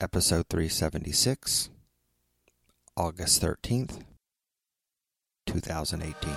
episode 376, August 13th, 2018.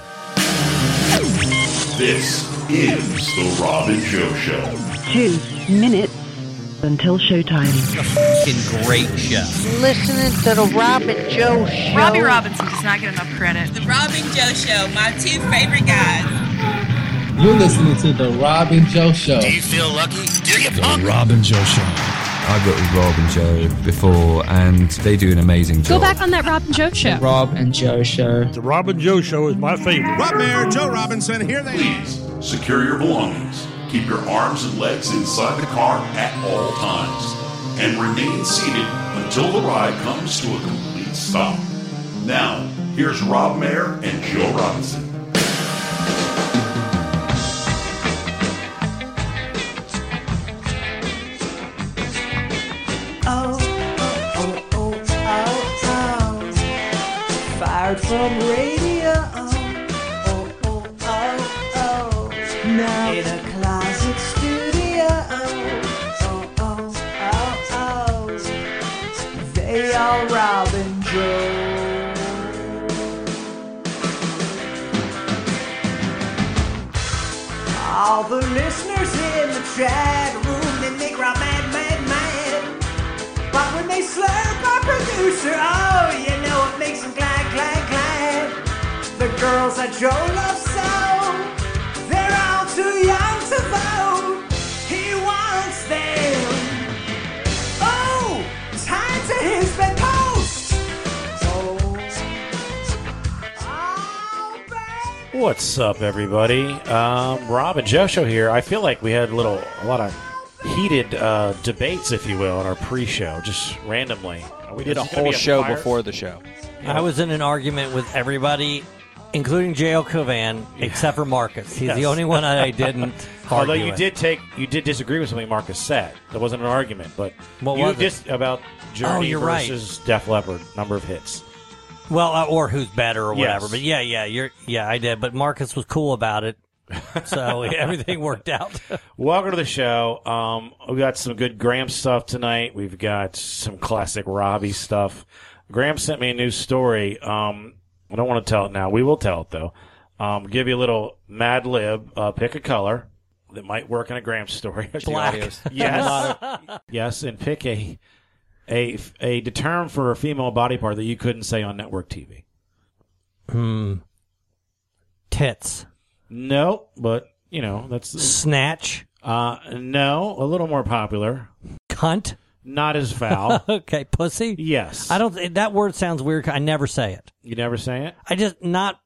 This is The Rob and Joe Show. 2 minutes until showtime. Fucking great show. Listening to The Rob and Joe Show. Robbie Robinson does not get enough credit. The Rob and Joe Show, my two favorite guys. You're listening to The Rob and Joe Show. Do you feel lucky? Do you get The Rob and Joe Show. I've got with Rob and Joe before, and they do an amazing job. Go back on that Rob and Joe Show. The Rob and Joe Show. The Rob and Joe Show is my favorite. Rob Mayer, Joe Robinson, here they are. Please secure your belongings. Keep your arms and legs inside the car at all times. And remain seated until the ride comes to a complete stop. Now, here's Rob Mayer and Joe Robinson. Fired from radio, now in a closet studio, they are Rob and Joe. All the listeners in the chat room, they make Rob mad, mad, mad. But when they slurp our producer, oh, you know it makes them glad, glad, glad. The girls that Joe loves so, they're all too young to vote. He wants them. Oh, tied to his bedpost. Oh, baby. What's up, everybody? Rob and Joe Show here. I feel like we had a lot of heated debates, if you will, in our pre-show, just randomly. We did a whole show before the show. I was in an argument with everybody, including J.O. Covan, except for Marcus. He's the only one I didn't Although argue you did disagree with something Marcus said. That wasn't an argument, but what you was just about Journey right. versus Def Leppard, number of hits. Well, or who's better or whatever. Yes. But I did. But Marcus was cool about it. So everything worked out. Welcome to the show. We got some good Graham stuff tonight. We've got some classic Robbie stuff. Graham sent me a new story. I don't want to tell it now. We will tell it, though. Give you a little Mad Lib. Pick a color that might work in a Graham story. Black. Yes. Yes, and pick a term for a female body part that you couldn't say on network TV. Tits. No, but, that's... Snatch. No, a little more popular. Cunt. Not as foul. Okay, pussy? Yes. That word sounds weird. I never say it. You never say it? I just, not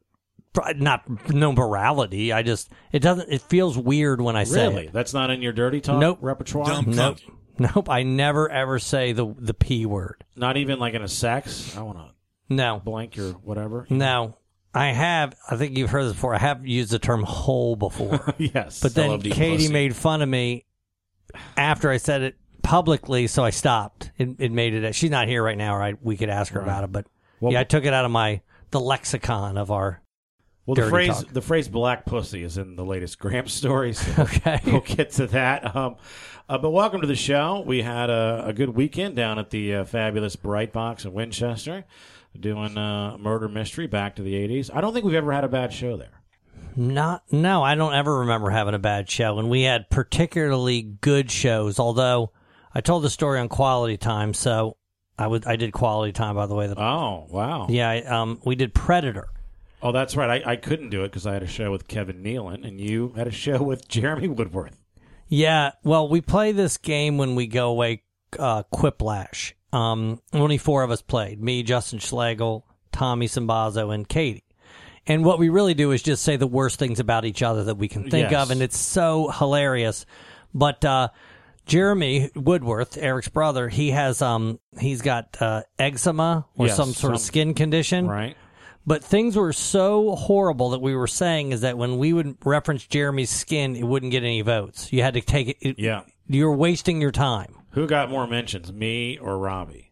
no morality. It feels weird when I say it. Really? That's not in your dirty talk repertoire? Nope. I never ever say the P word. Not even like in a sex? I want to blank your whatever. No. I think you've heard this before. I have used the term hole before. Yes. But then Katie made fun of me after I said it publicly, so I stopped. It made it. She's not here right now, or we could ask her about it. But I took it out of the lexicon of our dirty talk. The phrase black pussy is in the latest Graham story, so okay. We'll get to that. But welcome to the show. We had a good weekend down at the fabulous Bright Box in Winchester, doing murder mystery back to the 80s. I don't think we've ever had a bad show there. No, I don't ever remember having a bad show, and we had particularly good shows, although I told the story on Quality Time, so I did Quality Time, by the way. Oh, wow. Yeah, we did Predator. Oh, that's right. I couldn't do it because I had a show with Kevin Nealon, and you had a show with Jeremy Woodworth. Yeah, well, we play this game when we go away, Quiplash. Only four of us played. Me, Justin Schlegel, Tommy Sambazo, and Katie. And what we really do is just say the worst things about each other that we can think of, and it's so hilarious. But Jeremy Woodworth, Eric's brother, he's got eczema or some sort of skin condition. Right. But things were so horrible that we were saying is that when we would reference Jeremy's skin, it wouldn't get any votes. You had to take it. Yeah. You're wasting your time. Who got more mentions, me or Robbie?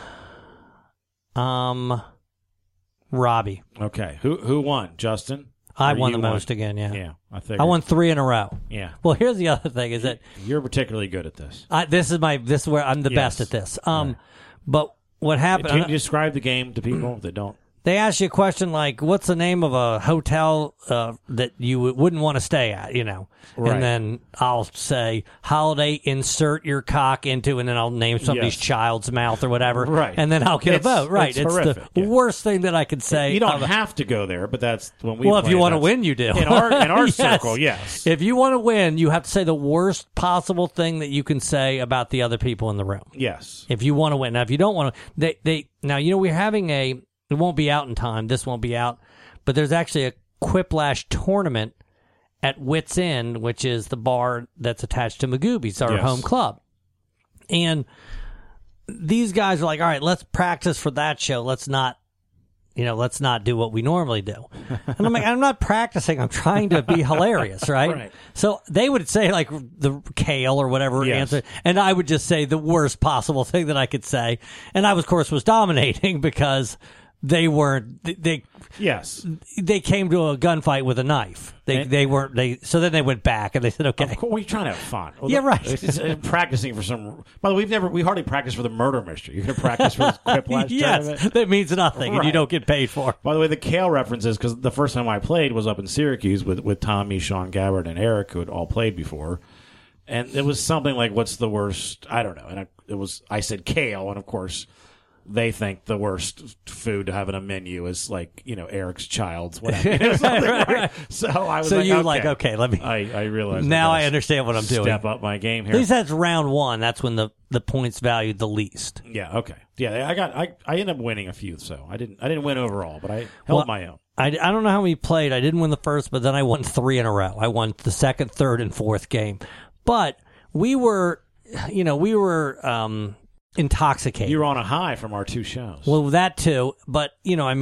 Robbie. Okay. Who won? Justin? I Or won you the most again, yeah. Yeah, I think I won 3 in a row. Yeah. Well, here's the other thing: is that you're particularly good at this. this is where I'm the best at this. But what happened? Can you describe the game to people that don't? They ask you a question like, "What's the name of a hotel that you wouldn't want to stay at?" You know, Right. and then I'll say, "Holiday, insert your cock into," and then I'll name somebody's child's mouth or whatever, Right. And then I'll get a vote. Right, it's horrific, the worst thing that I could say. You don't have to go there, but that's when we. Well, if play, you want to that's- win, you do. In our Yes. circle, yes. If you want to win, you have to say the worst possible thing that you can say about the other people in the room. Yes. If you want to win. Now, if you don't want to, now, we're having it won't be out in time. This won't be out, but there's actually a Quiplash tournament at Wits End, which is the bar that's attached to Magooby's, our home club. And these guys are like, all right, let's practice for that show. Let's not do what we normally do. And I'm like, I'm not practicing. I'm trying to be hilarious, right? Right. So they would say like the kale or whatever answer, and I would just say the worst possible thing that I could say. And I, of course, was dominating because they weren't. They came to a gunfight with a knife. They weren't. So then they went back and they said, okay. Of course, we're trying to have fun. Well, yeah, right. It's practicing for some. By the way, we hardly practice for the murder mystery. You're going to practice for the Quiplash tournament? Yes, that means nothing, and you don't get paid for. By the way, the kale references, because the first time I played was up in Syracuse with Tommy, Sean Gabbard, and Eric, who had all played before. And it was something like, what's the worst? I don't know. And I said kale, and of course, they think the worst food to have in a menu is like, Eric's child's whatever. Right. So I was okay, let me. I realized now I understand what I'm doing. Step up my game here. At least that's round one. That's when the points valued the least. Yeah. Okay. Yeah. I ended up winning a few, so I didn't win overall, but I held my own. I don't know how many played. I didn't win the first, but then I won 3 in a row. I won the second, third, and fourth game. But we were intoxicated. You were on a high from our 2 shows. Well, that too. But,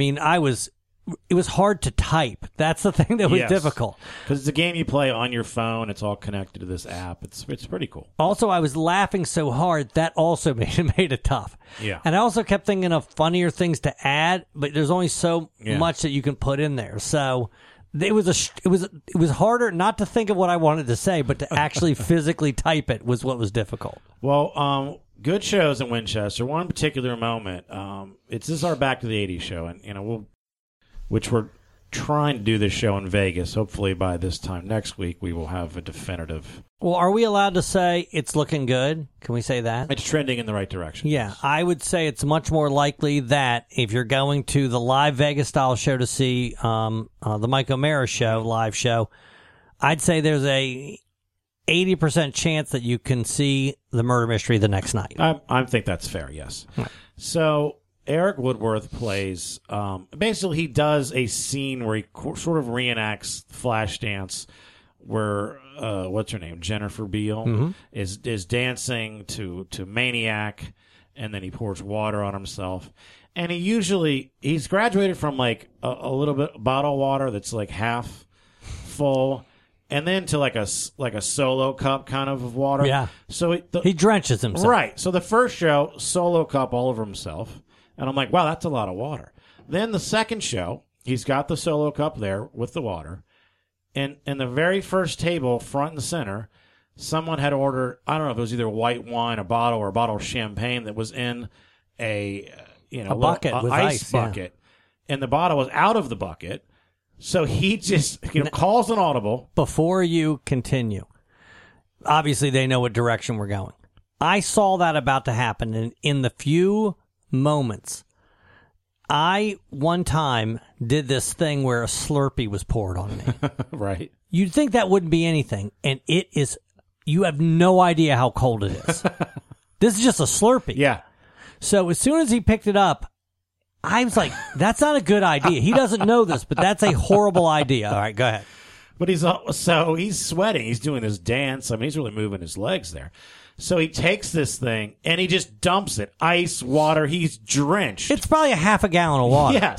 it was hard to type. That's the thing that was difficult. Because it's a game you play on your phone. It's all connected to this app. It's pretty cool. Also, I was laughing so hard, that also made it tough. Yeah. And I also kept thinking of funnier things to add, but there's only so much that you can put in there. So it was harder not to think of what I wanted to say, but to actually physically type it was what was difficult. Well, good shows in Winchester. One particular moment. This is our Back to the 80s show, and which we're trying to do this show in Vegas. Hopefully by this time next week we will have a definitive. Well, are we allowed to say it's looking good? Can we say that? It's trending in the right direction. Yeah, I would say it's much more likely that if you're going to the live Vegas style show to see the Mike O'Mara show, live show, I'd say there's a 80% chance that you can see the murder mystery the next night. I think that's fair, yes. Right. So Eric Woodworth plays, basically he does a scene where he sort of reenacts Flashdance where, what's her name, Jennifer Beal, is dancing to Maniac, and then he pours water on himself. And he's graduated from like a little bit bottle water that's like half full, and then to like a solo cup kind of water. Yeah. So he drenches himself. Right. So the first show, solo cup all over himself. And I'm like, wow, that's a lot of water. Then the second show, he's got the solo cup there with the water. And in the very first table, front and center, someone had ordered, I don't know if it was either white wine, a bottle, or a bottle of champagne that was in a bucket with ice bucket. Yeah. And the bottle was out of the bucket. So he just calls an audible. Before you continue, obviously they know what direction we're going. I saw that about to happen, and in the few moments, I one time did this thing where a Slurpee was poured on me. Right. You'd think that wouldn't be anything, and it is. You have no idea how cold it is. This is just a Slurpee. Yeah. So as soon as he picked it up, I was like, that's not a good idea. He doesn't know this, but that's a horrible idea. All right, go ahead. But he's sweating. He's doing this dance. I mean, he's really moving his legs there. So he takes this thing and he just dumps it. Ice, water. He's drenched. It's probably a half a gallon of water. Yes.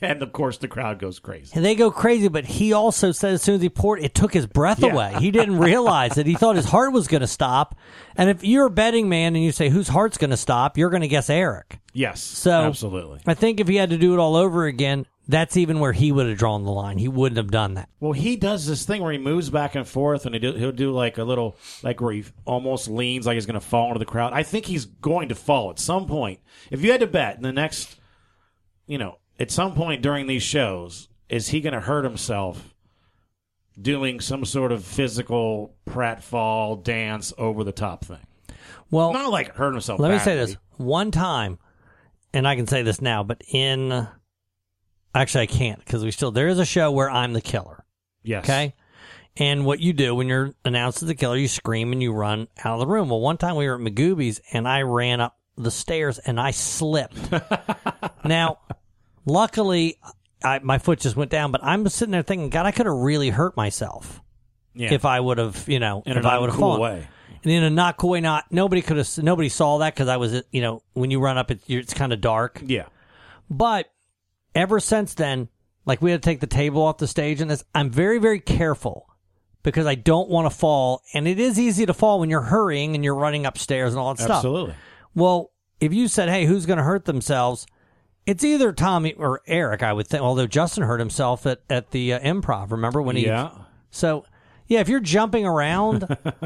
And, of course, the crowd goes crazy. And they go crazy, but he also said as soon as he poured, it took his breath away. He didn't realize it. He thought his heart was going to stop. And if you're a betting man and you say, whose heart's going to stop, you're going to guess Eric. Yes, so absolutely. I think if he had to do it all over again, that's even where he would have drawn the line. He wouldn't have done that. Well, he does this thing where he moves back and forth, and he'll do like a little, like where he almost leans like he's going to fall into the crowd. I think he's going to fall at some point. If you had to bet in the next, at some point during these shows, is he going to hurt himself doing some sort of physical pratfall dance over the top thing? Well, not like hurt himself. Let badly. me say this one time, and I can say this now, but actually I can't because there is a show where I'm the killer. Yes. Okay. And what you do when you're announced as the killer, you scream and you run out of the room. Well, one time we were at Magooby's and I ran up the stairs and I slipped. Now, luckily, my foot just went down, but I'm sitting there thinking, God, I could have really hurt myself if I would have, in if I would have fallen. Way. And in a not cool way, nobody saw that because I was, when you run up, it's kind of dark. Yeah. But ever since then, like we had to take the table off the stage and this, I'm very, very careful because I don't want to fall. And it is easy to fall when you're hurrying and you're running upstairs and all that stuff. Absolutely. Well, if you said, hey, who's going to hurt themselves? It's either Tommy or Eric, I would think, although Justin hurt himself at the Improv. Remember when he... Yeah. So, yeah, if you're jumping around,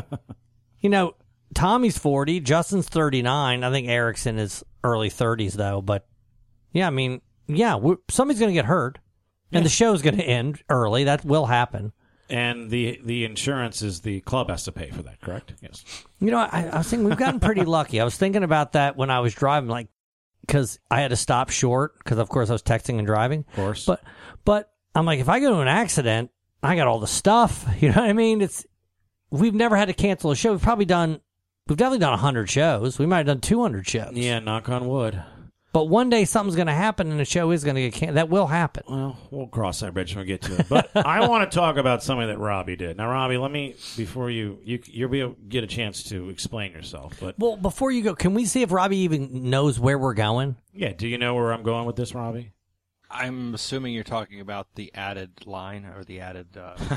Tommy's 40, Justin's 39. I think Eric's in his early 30s, though. But, yeah, I mean, somebody's going to get hurt, and the show's going to end early. That will happen. And the insurance is the club has to pay for that, correct? Yes. I was thinking we've gotten pretty lucky. I was thinking about that when I was driving, because I had to stop short because, of course, I was texting and driving. Of course. But I'm like, if I go to an accident, I got all the stuff. You know what I mean? We've never had to cancel a show. We've definitely done 100 shows. We might have done 200 shows. Yeah, knock on wood. But one day something's going to happen and the show is going to get canceled. That will happen. Well, we'll cross that bridge when we get to it. But I want to talk about something that Robbie did. Now, Robbie, before you'll be able to get a chance to explain yourself. But well, before you go, can we see if Robbie even knows where we're going? Yeah. Do you know where I'm going with this, Robbie? I'm assuming you're talking about the added line or the added...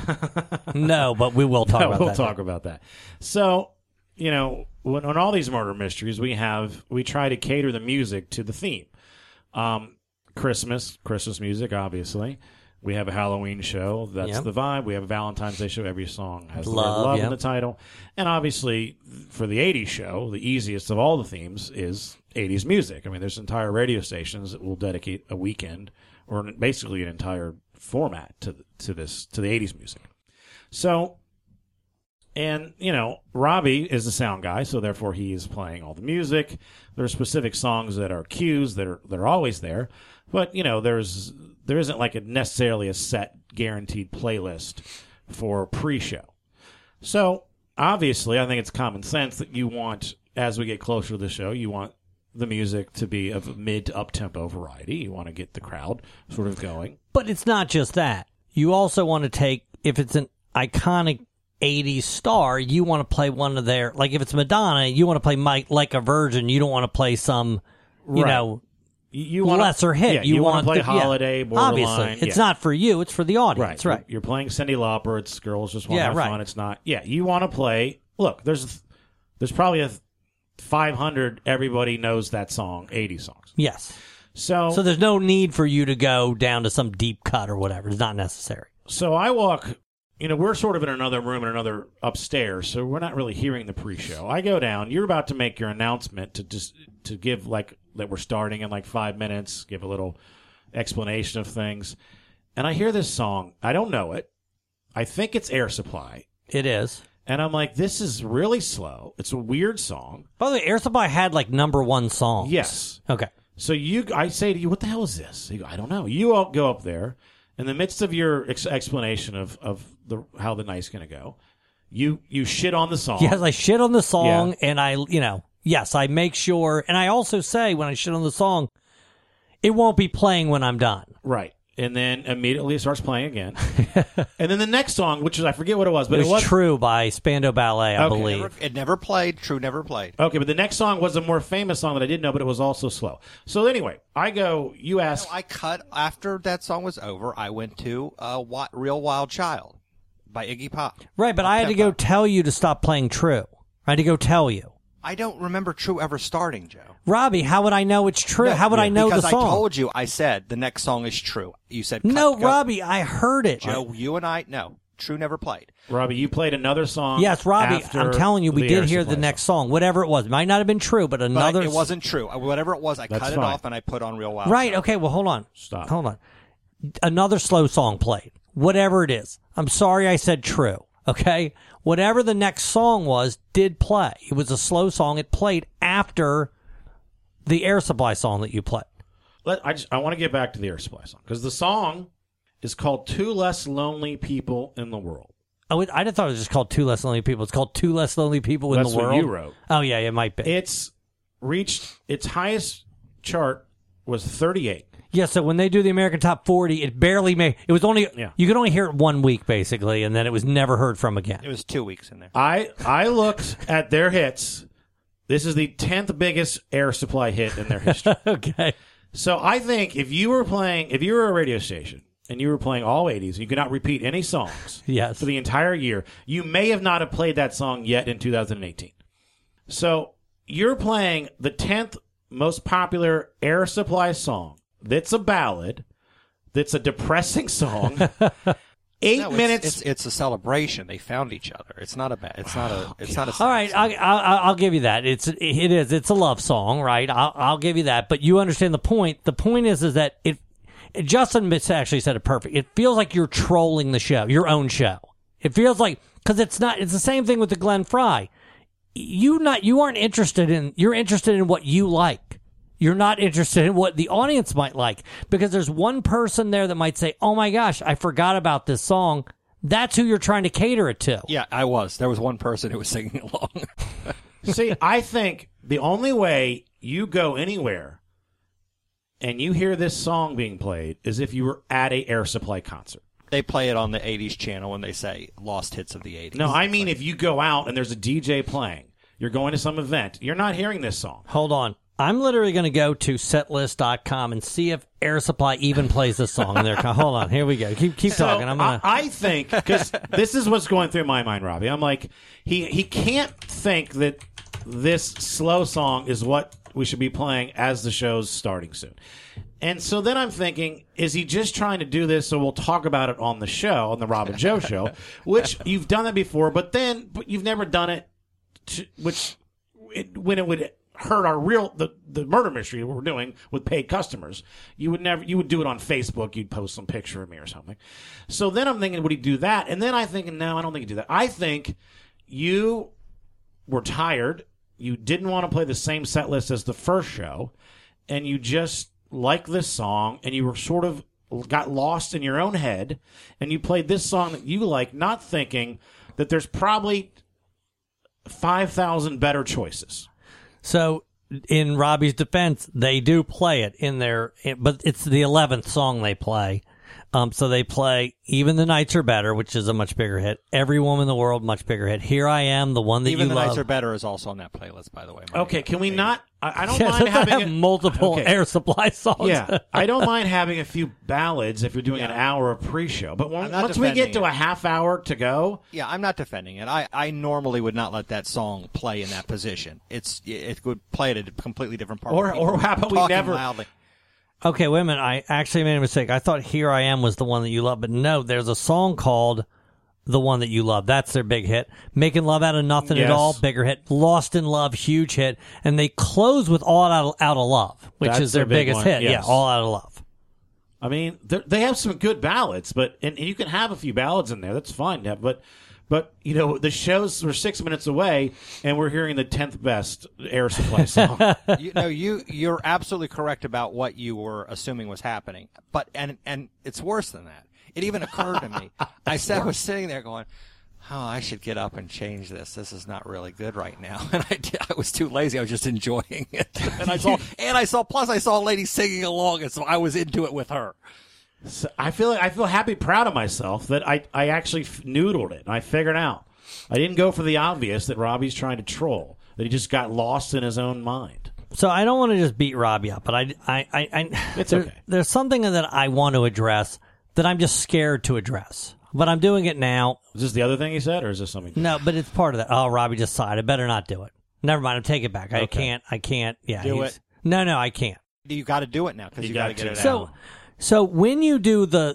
No, but we will talk about that. We'll talk about that. So... on all these murder mysteries, we try to cater the music to the theme. Christmas music, obviously. We have a Halloween show. That's the vibe. We have a Valentine's Day show. Every song has the word love in the title. And obviously, for the 80s show, the easiest of all the themes is 80s music. I mean, there's entire radio stations that will dedicate a weekend or basically an entire format to the 80s music. So... And, Robbie is the sound guy, so therefore he is playing all the music. There are specific songs that are cues that are always there. But, there isn't necessarily a set guaranteed playlist for pre-show. So, obviously, I think it's common sense that you want, as we get closer to the show, you want the music to be of mid to up-tempo variety. You want to get the crowd sort of going. But it's not just that. You also want to take, if it's an iconic 80s star, you want to play one of their, like if it's Madonna, you want to play Like a Virgin. You don't want to play some, you want lesser hit. Yeah, you want to play Holiday, Borderline. Obviously, it's not for you; it's for the audience, right? You're playing Cyndi Lauper. It's girls just want to have fun. It's not. Yeah, you want to play. Look, there's probably 500. Everybody knows that song. 80 songs. Yes. So there's no need for you to go down to some deep cut or whatever. It's not necessary. So I walk. We're sort of in another room and another upstairs, so we're not really hearing the pre-show. I go down. You're about to make your announcement to give that we're starting in 5 minutes, give a little explanation of things. And I hear this song. I don't know it. I think it's Air Supply. It is. And I'm like, this is really slow. It's a weird song. By the way, Air Supply had number one songs. Yes. Okay. So I say to you, what the hell is this? You go, I don't know. You all go up there. In the midst of your explanation of how the night's going to go, you shit on the song. Yes, I shit on the song, and I make sure, and I also say when I shit on the song, it won't be playing when I'm done. Right. and then immediately it starts playing again. And then the next song, which is, I forget what it was, but it was True by Spandau Ballet, I believe. It never played. True never played. Okay, but the next song was a more famous song that I didn't know, but it was also slow. So anyway, you asked. I cut, after that song was over, I went to Real Wild Child by Iggy Pop. Right, but I had to go tell you to stop playing True. I had to go tell you. I don't remember True ever starting, Joe. Robbie, how would I know it's True? How would I know the song? Because I told you, I said the next song is True. You said no, Robbie, I heard it. Joe, you and I, no. True never played. Robbie, you played another song. Yes, Robbie, I'm telling you, we did hear the next song. Whatever it was. It might not have been True, but another. But it wasn't True. Whatever it was, I cut it off and I put on Real Wild. Right, okay, well, hold on. Stop. Hold on. Another slow song played. Whatever it is. I'm sorry I said True, okay? Whatever the next song was, did play. It was a slow song. It played after the Air Supply song that you played. I want to get back to the Air Supply song, because the song is called Two Less Lonely People in the World. Oh, I thought it was just called Two Less Lonely People. It's called Two Less Lonely People in the World. That's what you wrote. Oh, yeah, it might be. It's reached its highest chart was 38. Yeah, so when they do the American Top 40, it barely made. It was only you could only hear it 1 week basically, and then it was never heard from again. It was 2 weeks in there. I looked at their hits. This is the 10th biggest Air Supply hit in their history. Okay. So I think if you were a radio station and you were playing all 80s, you could not repeat any songs for the entire year, you may have not have played that song yet in 2018. So you're playing the 10th most popular Air Supply song. That's a ballad. That's a depressing song. 8 minutes. It's a celebration. They found each other. It's not a bad. It's not a. It's not a. All right, I'll give you that. It is. It's a love song, right? I'll give you that. But you understand the point. The point is that Justin actually said it perfect. It feels like you're trolling the show, your own show. It feels like, because it's not. It's the same thing with the Glenn Fry. You aren't interested in. You're interested in what you like. You're not interested in what the audience might like, because there's one person there that might say, "Oh my gosh, I forgot about this song." That's who you're trying to cater it to. Yeah, I was. There was one person who was singing along. See, I think the only way you go anywhere and you hear this song being played is if you were at a Air Supply concert. They play it on the 80s channel when they say lost hits of the 80s. No, I mean if you go out and there's a DJ playing, you're going to some event, you're not hearing this song. Hold on. I'm literally going to go to setlist.com and see if Air Supply even plays this song. Hold on. Here we go. Keep talking. I think, because this is what's going through my mind, Robbie. I'm like, he can't think that this slow song is what we should be playing as the show's starting soon. And so then I'm thinking, is he just trying to do this so we'll talk about it on the show, on the Rob and Joe show, which you've done that before, but you've never done it, when it would hurt our the murder mystery we're doing with paid customers. You would do it on Facebook. You'd post some picture of me or something. So then I'm thinking, would he do that? And then I'm thinking, no, I don't think he'd do that. I think you were tired. You didn't want to play the same set list as the first show, and you just liked this song, and you were sort of got lost in your own head, and you played this song that you like, not thinking that there's probably 5,000 better choices. So, in Robbie's defense, they do play it but it's the 11th song they play. So they play Even the Nights Are Better, which is a much bigger hit. Every Woman in the World, much bigger hit. Here I Am, the one that Even you love. Even the Nights Are Better is also on that playlist, by the way. Okay, can we not? I don't mind having multiple Air Supply songs. Yeah, I don't mind having a few ballads if you're doing an hour of pre-show. But once we get to a half hour to go, I'm not defending it. I normally would not let that song play in that position. It would play at a completely different part. Or how about we never? Loudly. Okay, wait a minute. I actually made a mistake. I thought Here I Am was the one that you love, but no, there's a song called The One That You Love. That's their big hit. Making Love Out of Nothing at All, bigger hit. Lost in Love, huge hit. And they close with All Out of Love, which is their biggest hit. Yes. Yeah, All Out of Love. I mean, they have some good ballads, and you can have a few ballads in there. That's fine. But the shows were 6 minutes away, and we're hearing the 10th best Air Supply song. You're absolutely correct about what you were assuming was happening. But and it's worse than that. It even occurred to me. I was sitting there going, "Oh, I should get up and change this. This is not really good right now." And I was too lazy. I was just enjoying it. And I saw. Plus, I saw a lady singing along, and so I was into it with her. So I feel happy, proud of myself that I actually noodled it. And I figured out. I didn't go for the obvious that Robbie's trying to troll. That he just got lost in his own mind. So I don't want to just beat Robbie up, but it's okay. There's something that I want to address that I'm just scared to address. But I'm doing it now. Is this the other thing he said, or is this something? No, but it's part of that. Oh, Robbie just sighed. I better not do it. Never mind. I take it back. Okay. I can't. Yeah. Do it. No, I can't. You got to do it now because you got to get it out. So when you do the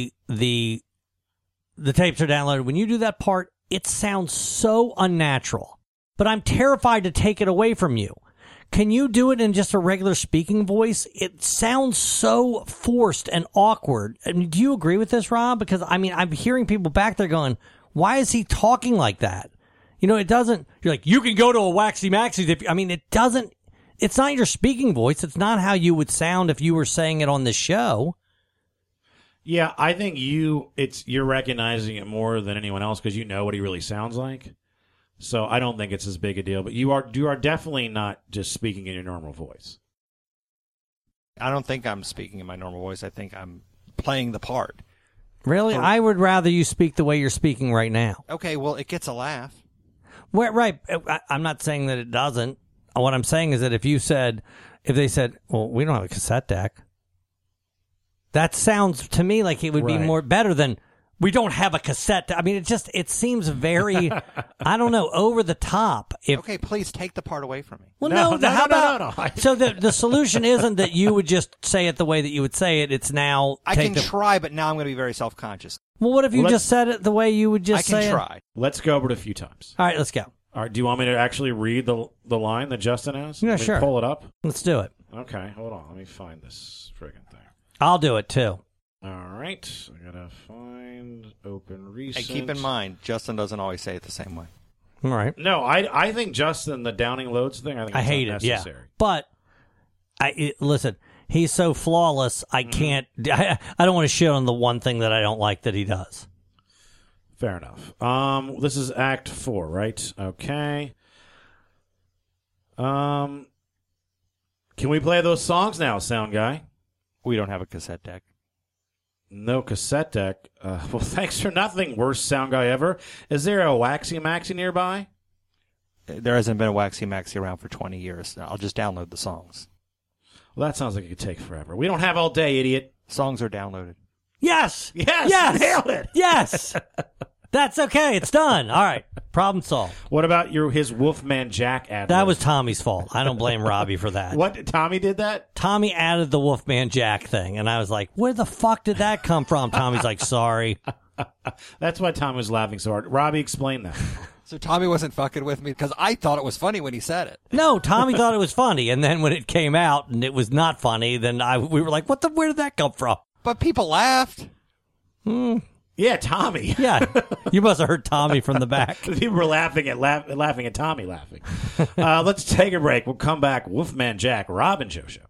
tapes are downloaded, when you do that part, it sounds so unnatural. But I'm terrified to take it away from you. Can you do it in just a regular speaking voice? It sounds so forced and awkward. I mean, do you agree with this, Rob? Because, I mean, I'm hearing people back there going, why is he talking like that? You know, it doesn't, you're like, you can go to a Waxy Maxie's. It doesn't, it's not your speaking voice. It's not how you would sound if you were saying it on the show. Yeah, I think you're recognizing it more than anyone else because you know what he really sounds like. So I don't think it's as big a deal, but you are definitely not just speaking in your normal voice. I don't think I'm speaking in my normal voice. I think I'm playing the part. Really? I would rather you speak the way you're speaking right now. Okay, well, it gets a laugh. Well, right. I'm not saying that it doesn't. What I'm saying is that if they said, well, we don't have a cassette deck, that sounds to me like it would be more better than we don't have a cassette. I mean, it seems very, I don't know, over the top. Okay, please take the part away from me. Well, no. So the solution isn't that you would just say it the way that you would say it. It's now. I can try, but now I'm going to be very self-conscious. Well, what if you just said it the way you would just say it? I can try. Let's go over it a few times. All right, let's go. All right, do you want me to actually read the line that Justin has? Yeah, sure. Pull it up? Let's do it. Okay, hold on. Let me find this friggin' thing. I'll do it, too. All right. I got to find open recent. Hey, keep in mind, Justin doesn't always say it the same way. All right. No, I think Justin, the downing loads thing, I hate unnecessary. it, yeah. But, listen, he's so flawless, I can't, I don't want to shit on the one thing that I don't like that he does. Fair enough. This is Act 4, right? Okay. Can we play those songs now, sound guy? We don't have a cassette deck. No cassette deck. Well, thanks for nothing, worst sound guy ever. Is there a Waxy Maxie nearby? There hasn't been a Waxy Maxie around for 20 years. I'll just download the songs. Well, that sounds like it could take forever. We don't have all day, idiot. Songs are downloaded. Yes! Yes! Nailed it! Yes! That's okay. It's done. All right. Problem solved. What about his Wolfman Jack ad? That was Tommy's fault. I don't blame Robbie for that. What? Tommy did that? Tommy added the Wolfman Jack thing, and I was like, where the fuck did that come from? Tommy's like, sorry. That's why Tommy was laughing so hard. Robbie, explain that. So Tommy wasn't fucking with me because I thought it was funny when he said it. No, Tommy thought it was funny, and then when it came out and it was not funny, then we were like, where did that come from? But people laughed. Yeah, Tommy. Yeah, you must have heard Tommy from the back. People were laughing at Tommy laughing. Let's take a break. We'll come back. Wolfman Jack, Rob and Joe Show.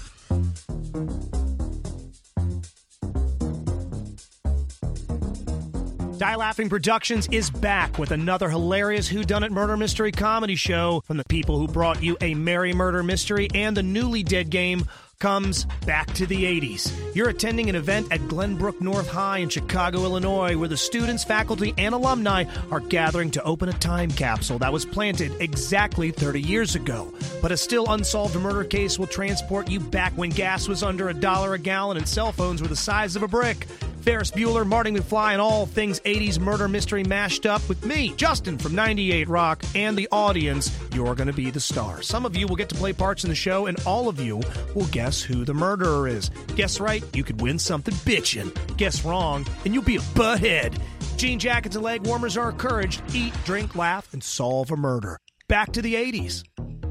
Die Laughing Productions is back with another hilarious whodunit murder mystery comedy show from the people who brought you A Merry Murder Mystery and The Newly Dead Game. Comes back to the 80s. You're attending an event at Glenbrook North High in Chicago, Illinois, where the students, faculty, and alumni are gathering to open a time capsule that was planted exactly 30 years ago. But a still unsolved murder case will transport you back when gas was under $1 a gallon and cell phones were the size of a brick. Ferris Bueller, Marty McFly, and all things 80s murder mystery mashed up with me, Justin from 98 Rock, and the audience. You're going to be the star. Some of you will get to play parts in the show, and all of you will guess who the murderer is. Guess right, you could win something bitchin'. Guess wrong, and you'll be a butthead. Jean jackets and leg warmers are encouraged. Eat, drink, laugh, and solve a murder. Back to the 80s.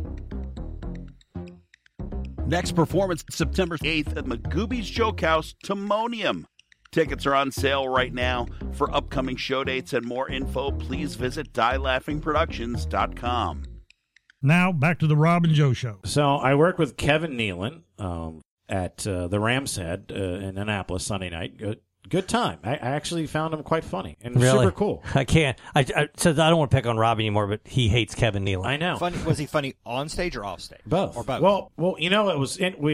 Next performance, September 8th at Magooby's Joke House, Timonium. Tickets are on sale right now. For upcoming show dates and more info, please visit dielaughingproductions.com. Now, back to the Rob and Joe Show. So I worked with Kevin Nealon at the Ram's Head in Annapolis Sunday night. Good time. I actually found him quite funny and super cool. I can't. I don't want to pick on Rob anymore, but he hates Kevin Nealon. I know. Funny, was he funny on stage or off stage? Both. Or both? Well, you know, it was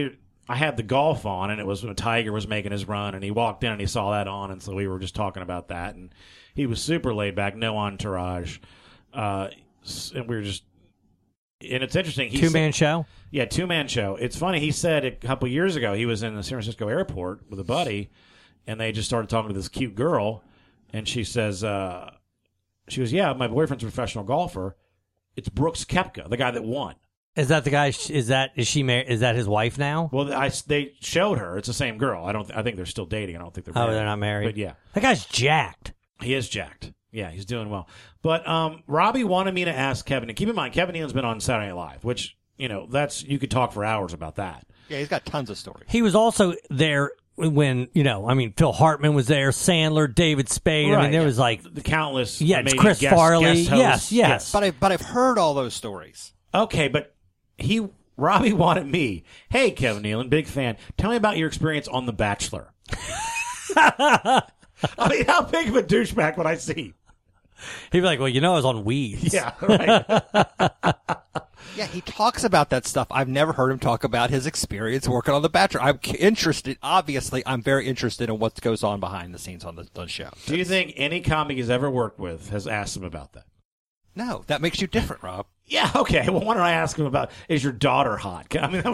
I had the golf on, and it was when Tiger was making his run, and he walked in and he saw that on, and so we were just talking about that, and he was super laid back, no entourage, and we were just, and it's interesting. 2-man show? Yeah, 2-man show. It's funny. He said a couple years ago he was in the San Francisco airport with a buddy, and they just started talking to this cute girl, and she says, she goes, yeah, my boyfriend's a professional golfer. It's Brooks Koepka, the guy that won. Is that the guy? Is that his wife now? Well, they showed her. It's the same girl. I think they're still dating. I don't think they're married. Oh, they're not married. But yeah, that guy's jacked. He is jacked. Yeah, he's doing well. But Robbie wanted me to ask Kevin. And keep in mind, Kevin Nealon's been on Saturday Night Live, which you could talk for hours about that. Yeah, he's got tons of stories. He was also there when Phil Hartman was there, Sandler, David Spade. Right, I mean, there was like the countless. It's Chris Farley. Yes. But I've heard all those stories. Okay, but Robbie wanted me. Hey, Kevin Nealon, big fan. Tell me about your experience on The Bachelor. I mean, how big of a douchebag would I see? He'd be like, well, I was on Weeds. Yeah, right. Yeah, he talks about that stuff. I've never heard him talk about his experience working on The Bachelor. I'm interested. Obviously, I'm very interested in what goes on behind the scenes on the show. Do you think any comic he's ever worked with has asked him about that? No, that makes you different, Rob. Yeah, okay. Well, why don't I ask him about, is your daughter hot? I mean,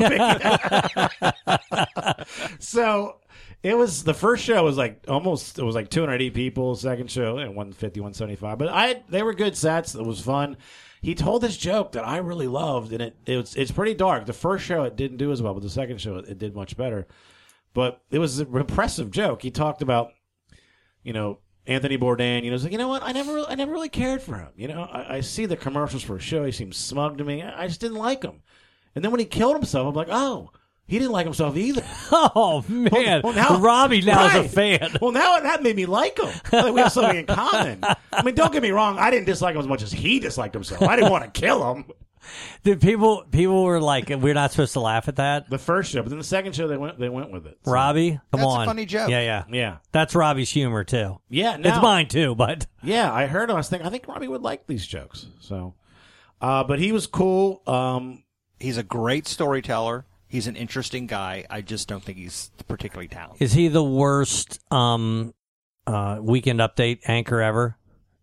so it was, the first show was like 280 people, second show, and 150, 175. But they were good sets. It was fun. He told this joke that I really loved, and it's pretty dark. The first show, it didn't do as well, but the second show, it did much better. But it was an impressive joke. He talked about, Anthony Bourdain, he's like, you know what? I never really cared for him. I see the commercials for a show. He seems smug to me. I just didn't like him. And then when he killed himself, I'm like, oh, he didn't like himself either. Oh, man. Well, now, Robbie now is a fan. Well, now that made me like him. Like we have something in common. I mean, don't get me wrong. I didn't dislike him as much as he disliked himself. I didn't want to kill him. Did people were like, we're not supposed to laugh at that? The first show, but then the second show they went with it. So. Robbie, come on. That's a funny joke. Yeah. That's Robbie's humor too. Yeah, it's mine too. But yeah, I heard him. I think Robbie would like these jokes. So, but he was cool. He's a great storyteller. He's an interesting guy. I just don't think he's particularly talented. Is he the worst Weekend Update anchor ever?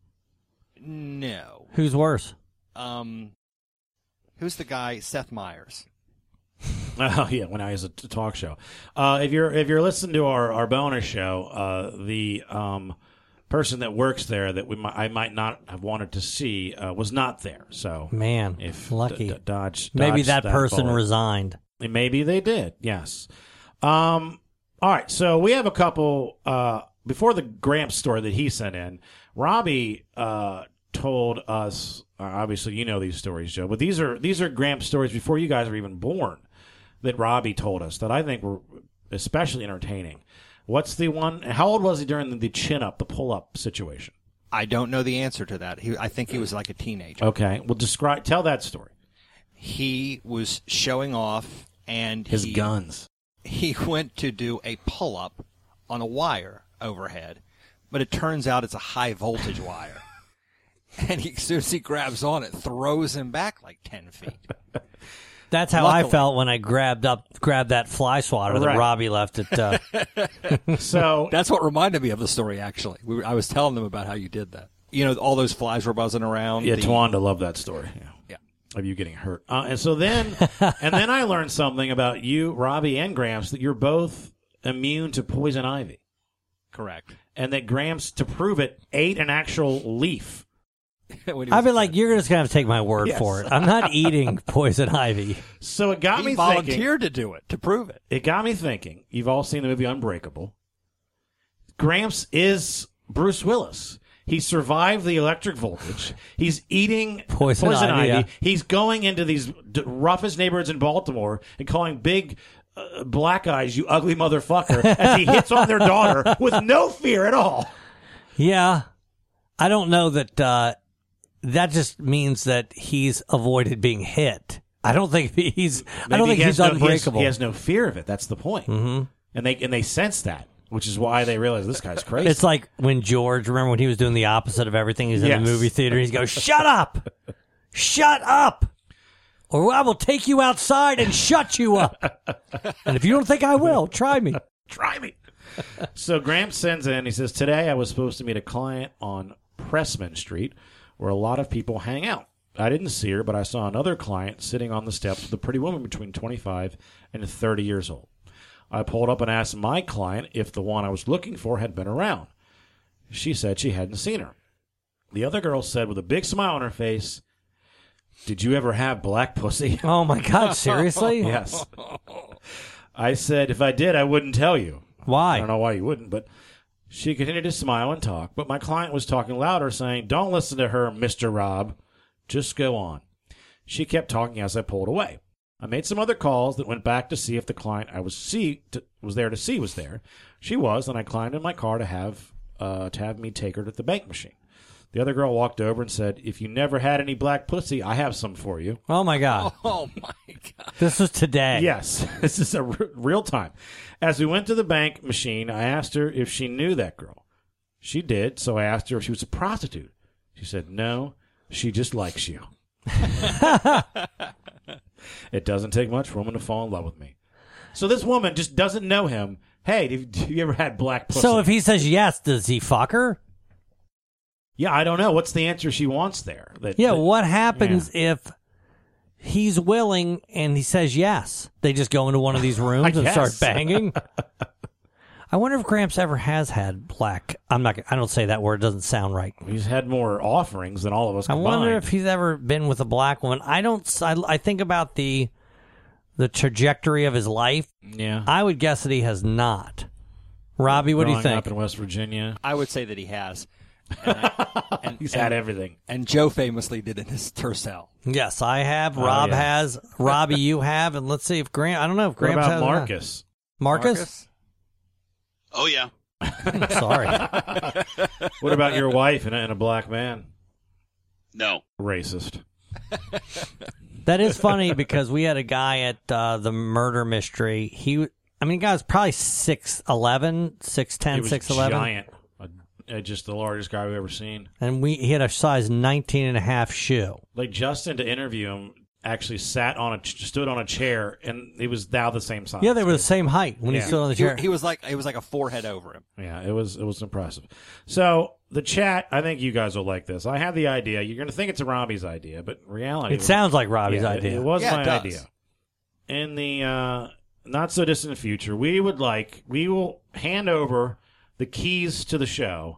No. Who's worse? Who's the guy? Seth Meyers. Oh yeah, when I was a talk show. If you're listening to our bonus show, the person that works there that I might not have wanted to see was not there. So man, if lucky dodge maybe that person resigned. Maybe they did. Yes. All right. So we have a couple before the Gramps story that he sent in. Robbie told us. Obviously, you know these stories, Joe, but these are Gramps stories before you guys were even born that Robbie told us that I think were especially entertaining. What's the one? How old was he during the chin-up, the pull-up situation? I don't know the answer to that. I think he was like a teenager. Okay. Well, tell that story. He was showing off, and his guns. He went to do a pull-up on a wire overhead, but it turns out it's a high-voltage wire. And as soon as he grabs on it, throws him back like 10 feet. That's how I felt when I grabbed that fly swatter that Robbie left at. So that's what reminded me of the story. Actually, I was telling them about how you did that. All those flies were buzzing around. Yeah, Tawanda loved that story. Yeah, of you getting hurt. And so then, I learned something about you, Robbie, and Gramps, that you're both immune to poison ivy. Correct. And that Gramps, to prove it, ate an actual leaf. I've been like, you're just going to have to take my word for it. I'm not eating poison ivy. So it got me thinking. He volunteered to do it, to prove it. It got me thinking. You've all seen the movie Unbreakable. Gramps is Bruce Willis. He survived the electric voltage. He's eating poison ivy. Yeah. He's going into these roughest neighborhoods in Baltimore and calling big black eyes, you ugly motherfucker, as he hits on their daughter with no fear at all. Yeah. I don't know that... that just means that he's avoided being hit. I don't think he's unbreakable. He has no fear of it. That's the point. Mm-hmm. And they sense that, which is why they realize this guy's crazy. It's like when George, remember when he was doing the opposite of everything? He's in the movie theater. He goes, "Shut up, shut up." or I will take you outside and shut you up. And if you don't think I will, try me. Try me. So Gramps sends in, he says, today I was supposed to meet a client on Pressman Street where a lot of people hang out. I didn't see her, but I saw another client sitting on the steps with a pretty woman between 25 and 30 years old. I pulled up and asked my client if the one I was looking for had been around. She said she hadn't seen her. The other girl said with a big smile on her face, did you ever have black pussy? Oh, my God, seriously? Yes. I said, if I did, I wouldn't tell you. Why? I don't know why you wouldn't, but she continued to smile and talk. But my client was talking louder, saying, don't listen to her, Mr. Rob. Just go on. She kept talking as I pulled away. I made some other calls that went back to see if the client I was there to see was there. She was, and I climbed in my car to have me take her to the bank machine. The other girl walked over and said, if you never had any black pussy, I have some for you. Oh, my God. Oh, my God. This was today. Yes. This is a real time. As we went to the bank machine, I asked her if she knew that girl. She did, so I asked her if she was a prostitute. She said, no, she just likes you. It doesn't take much for a woman to fall in love with me. So this woman just doesn't know him. Hey, have you ever had black pussy? So if he says yes, does he fuck her? Yeah, I don't know. What's the answer she wants there? What happens if he's willing and he says yes? They just go into one of these rooms and start banging? I wonder if Gramps ever has had black. I don't say that word. It doesn't sound right. He's had more offerings than all of us combined. I wonder if he's ever been with a black woman. I think about the trajectory of his life. Yeah. I would guess that he has not. Robbie, what do you think? Growing up in West Virginia. I would say that he has. And he's had everything. And Joe famously did in his Tercel. Yes, I have. Rob has. Robbie, you have. And let's see if Grant. I don't know if Gramps has. What about Marcus? Marcus? Oh, yeah. Sorry. What about your wife and a black man? No. Racist. That is funny because we had a guy at the murder mystery. The guy was probably 6'11", 6'10", 6'11". Giant. Just the largest guy we've ever seen. And he had a size 19.5 shoe. Like Justin, to interview him, actually stood on a chair, and he was now the same size. Yeah, they were the same height when he stood on the chair. He was like a forehead over him. Yeah, it was impressive. So the chat, I think you guys will like this. I have the idea. You're going to think it's Robbie's idea, but in reality, it sounds like Robbie's idea. It was my idea. In the not so distant future, we will hand over the keys to the show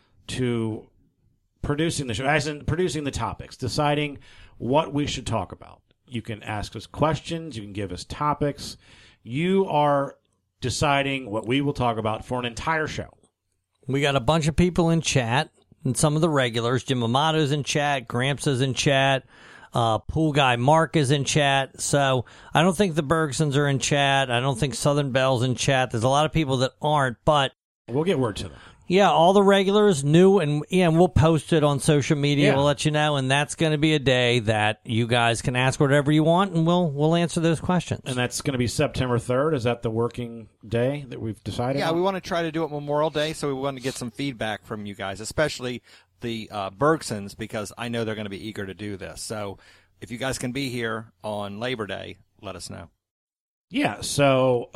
to producing the show, as in producing the topics, deciding what we should talk about. You can ask us questions. You can give us topics. You are deciding what we will talk about for an entire show. We got a bunch of people in chat, and some of the regulars. Jim Amato's in chat. Gramps is in chat. Pool guy Mark is in chat. So I don't think the Bergsons are in chat. I don't think Southern Bell's in chat. There's a lot of people that aren't, but we'll get word to them. Yeah, all the regulars new, and we'll post it on social media. Yeah. We'll let you know, and that's going to be a day that you guys can ask whatever you want, and we'll answer those questions. And that's going to be September 3rd. Is that the working day that we've decided on? We want to try to do it Memorial Day, so we want to get some feedback from you guys, especially the Bergsons, because I know they're going to be eager to do this. So if you guys can be here on Labor Day, let us know. Yeah, so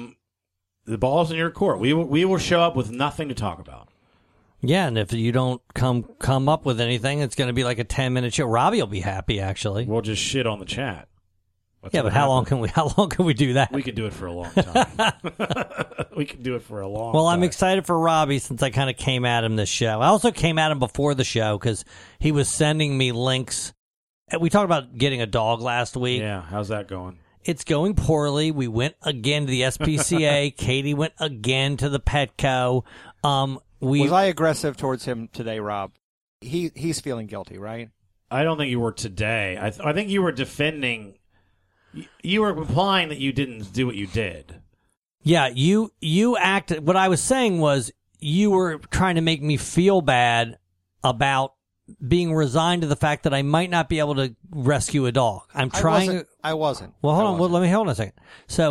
the ball's in your court. We will show up with nothing to talk about. Yeah, and if you don't come up with anything, it's going to be like a 10-minute show. Robbie will be happy, actually. We'll just shit on the chat. But how long can we do that? We could do it for a long time. We could do it for a long time. Well, I'm excited for Robbie since I kind of came at him this show. I also came at him before the show because he was sending me links. We talked about getting a dog last week. Yeah, how's that going? It's going poorly. We went again to the SPCA. Katie went again to the Petco. Was I aggressive towards him today, Rob? He's feeling guilty, right? I don't think you were today. I think you were defending. You were implying that you didn't do what you did. Yeah, you acted. What I was saying was you were trying to make me feel bad about being resigned to the fact that I might not be able to rescue a dog. I wasn't. I wasn't. Well, hold on. Well, let me hold on a second. So